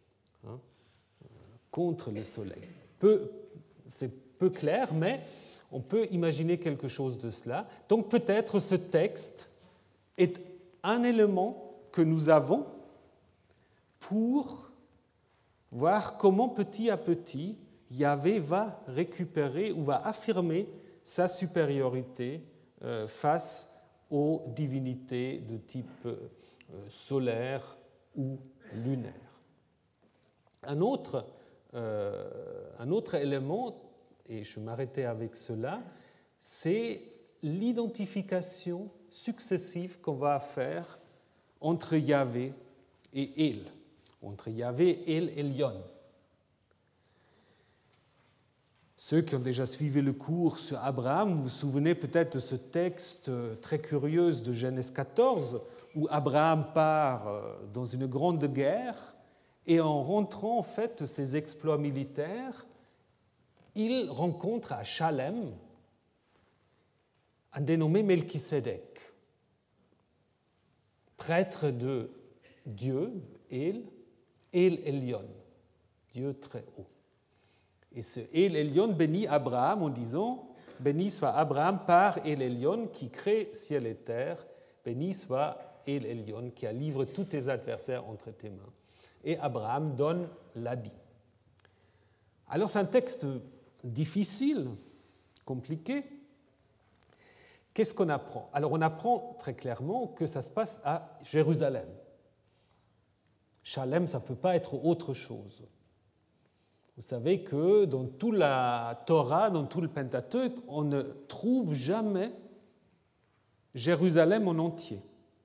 contre le soleil. C'est peu clair, mais on peut imaginer quelque chose de cela. Donc peut-être ce texte est un élément que nous avons pour voir comment petit à petit Yahvé va récupérer ou va affirmer sa supériorité face aux divinités de type solaire ou lunaire. Un autre élément, et je vais m'arrêter avec cela, c'est l'identification successive qu'on va faire entre Yahvé et El, entre Yahvé et El Elyon. Ceux qui ont déjà suivi le cours sur Abraham, vous vous souvenez peut-être de ce texte très curieux de Genèse 14, où Abraham part dans une grande guerre, et en rentrant en fait ses exploits militaires, il rencontre à Shalem un dénommé Melchisédek, prêtre de Dieu, El Elyon, Dieu très haut. Et ce El Elyon bénit Abraham en disant « Béni soit Abraham par El Elyon qui crée ciel et terre, béni soit El Elyon qui a livré tous tes adversaires entre tes mains. » Et Abraham donne l'Adi. Alors c'est un texte difficile, compliqué. Qu'est-ce qu'on apprend? Alors on apprend très clairement que ça se passe à Jérusalem. Shalem, ça ne peut pas être autre chose. Vous savez que dans toute la Torah, dans tout le Pentateuque, on ne trouve jamais Jérusalem en entier.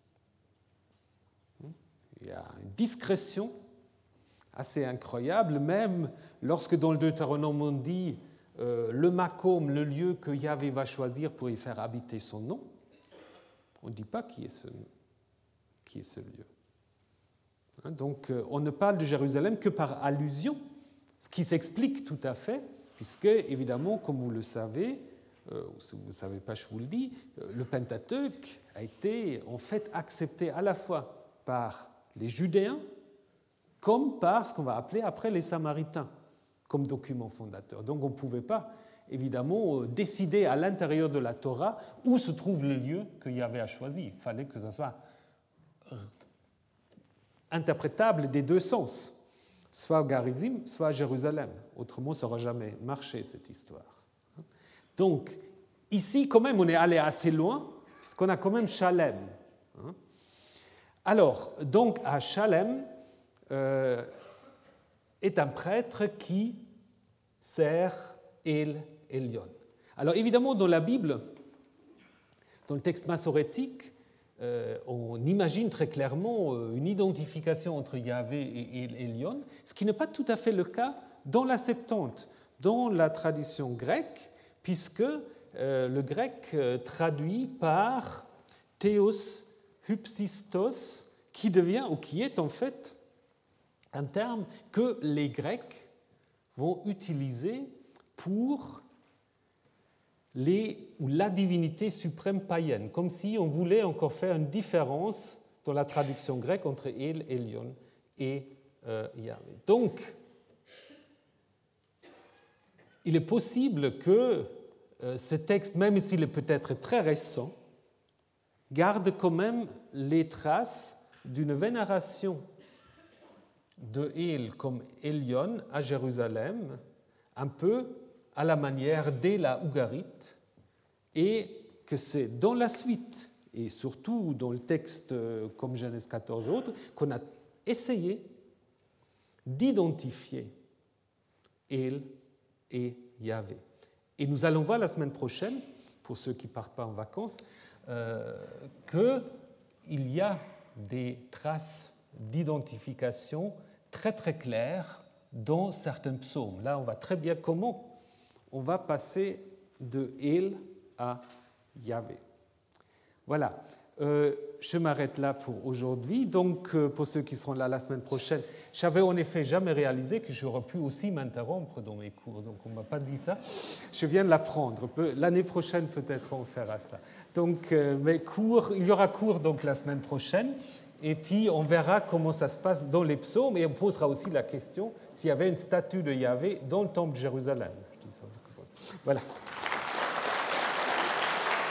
Il y a une discrétion assez incroyable, même lorsque dans le Deutéronome on dit le Makom, le lieu que Yahvé va choisir pour y faire habiter son nom, on ne dit pas qui est ce lieu. Donc on ne parle de Jérusalem que par allusion, ce qui s'explique tout à fait, puisque évidemment, comme vous le savez, ou si vous ne le savez pas, je vous le dis, le Pentateuque a été en fait accepté à la fois par les Judéens comme par ce qu'on va appeler après les Samaritains comme document fondateur. Donc on ne pouvait pas évidemment décider à l'intérieur de la Torah où se trouve le lieu que Yahvé a choisi. Il fallait que ça soit interprétable des deux sens, soit au Garizim, soit à Jérusalem. Autrement, ça n'aurait jamais marché, cette histoire. Donc, ici, quand même, on est allé assez loin, puisqu'on a quand même Shalem. Alors, donc, à Shalem est un prêtre qui sert El Elyon. Alors, évidemment, dans la Bible, dans le texte massorétique, on imagine très clairement une identification entre Yahvé et El Elyon, ce qui n'est pas tout à fait le cas dans la Septante, dans la tradition grecque, puisque le grec traduit par Theos Hypsistos, qui devient ou qui est en fait un terme que les Grecs vont utiliser pour la divinité suprême païenne, comme si on voulait encore faire une différence dans la traduction grecque entre El Elyon et Yahvé. Donc, il est possible que ce texte, même s'il est peut-être très récent, garde quand même les traces d'une vénération de El comme Elyon à Jérusalem, un peu à la manière d'Ela Ougarit, et que c'est dans la suite, et surtout dans le texte comme Genèse 14 et autres, qu'on a essayé d'identifier El et Yahvé. Et nous allons voir la semaine prochaine, pour ceux qui ne partent pas en vacances, qu'il y a des traces d'identification très très claires dans certains psaumes. Là, on voit très bien comment on va passer de El à Yahvé. Voilà, je m'arrête là pour aujourd'hui. Donc, pour ceux qui seront là la semaine prochaine, je n'avais en effet jamais réalisé que j'aurais pu aussi m'interrompre dans mes cours. Donc, on ne m'a pas dit ça. Je viens de l'apprendre. L'année prochaine, peut-être, on fera ça. Donc, mes cours, il y aura cours donc, la semaine prochaine. Et puis, on verra comment ça se passe dans les psaumes. Et on posera aussi la question s'il y avait une statue de Yahvé dans le temple de Jérusalem. Je dis ça. Voilà.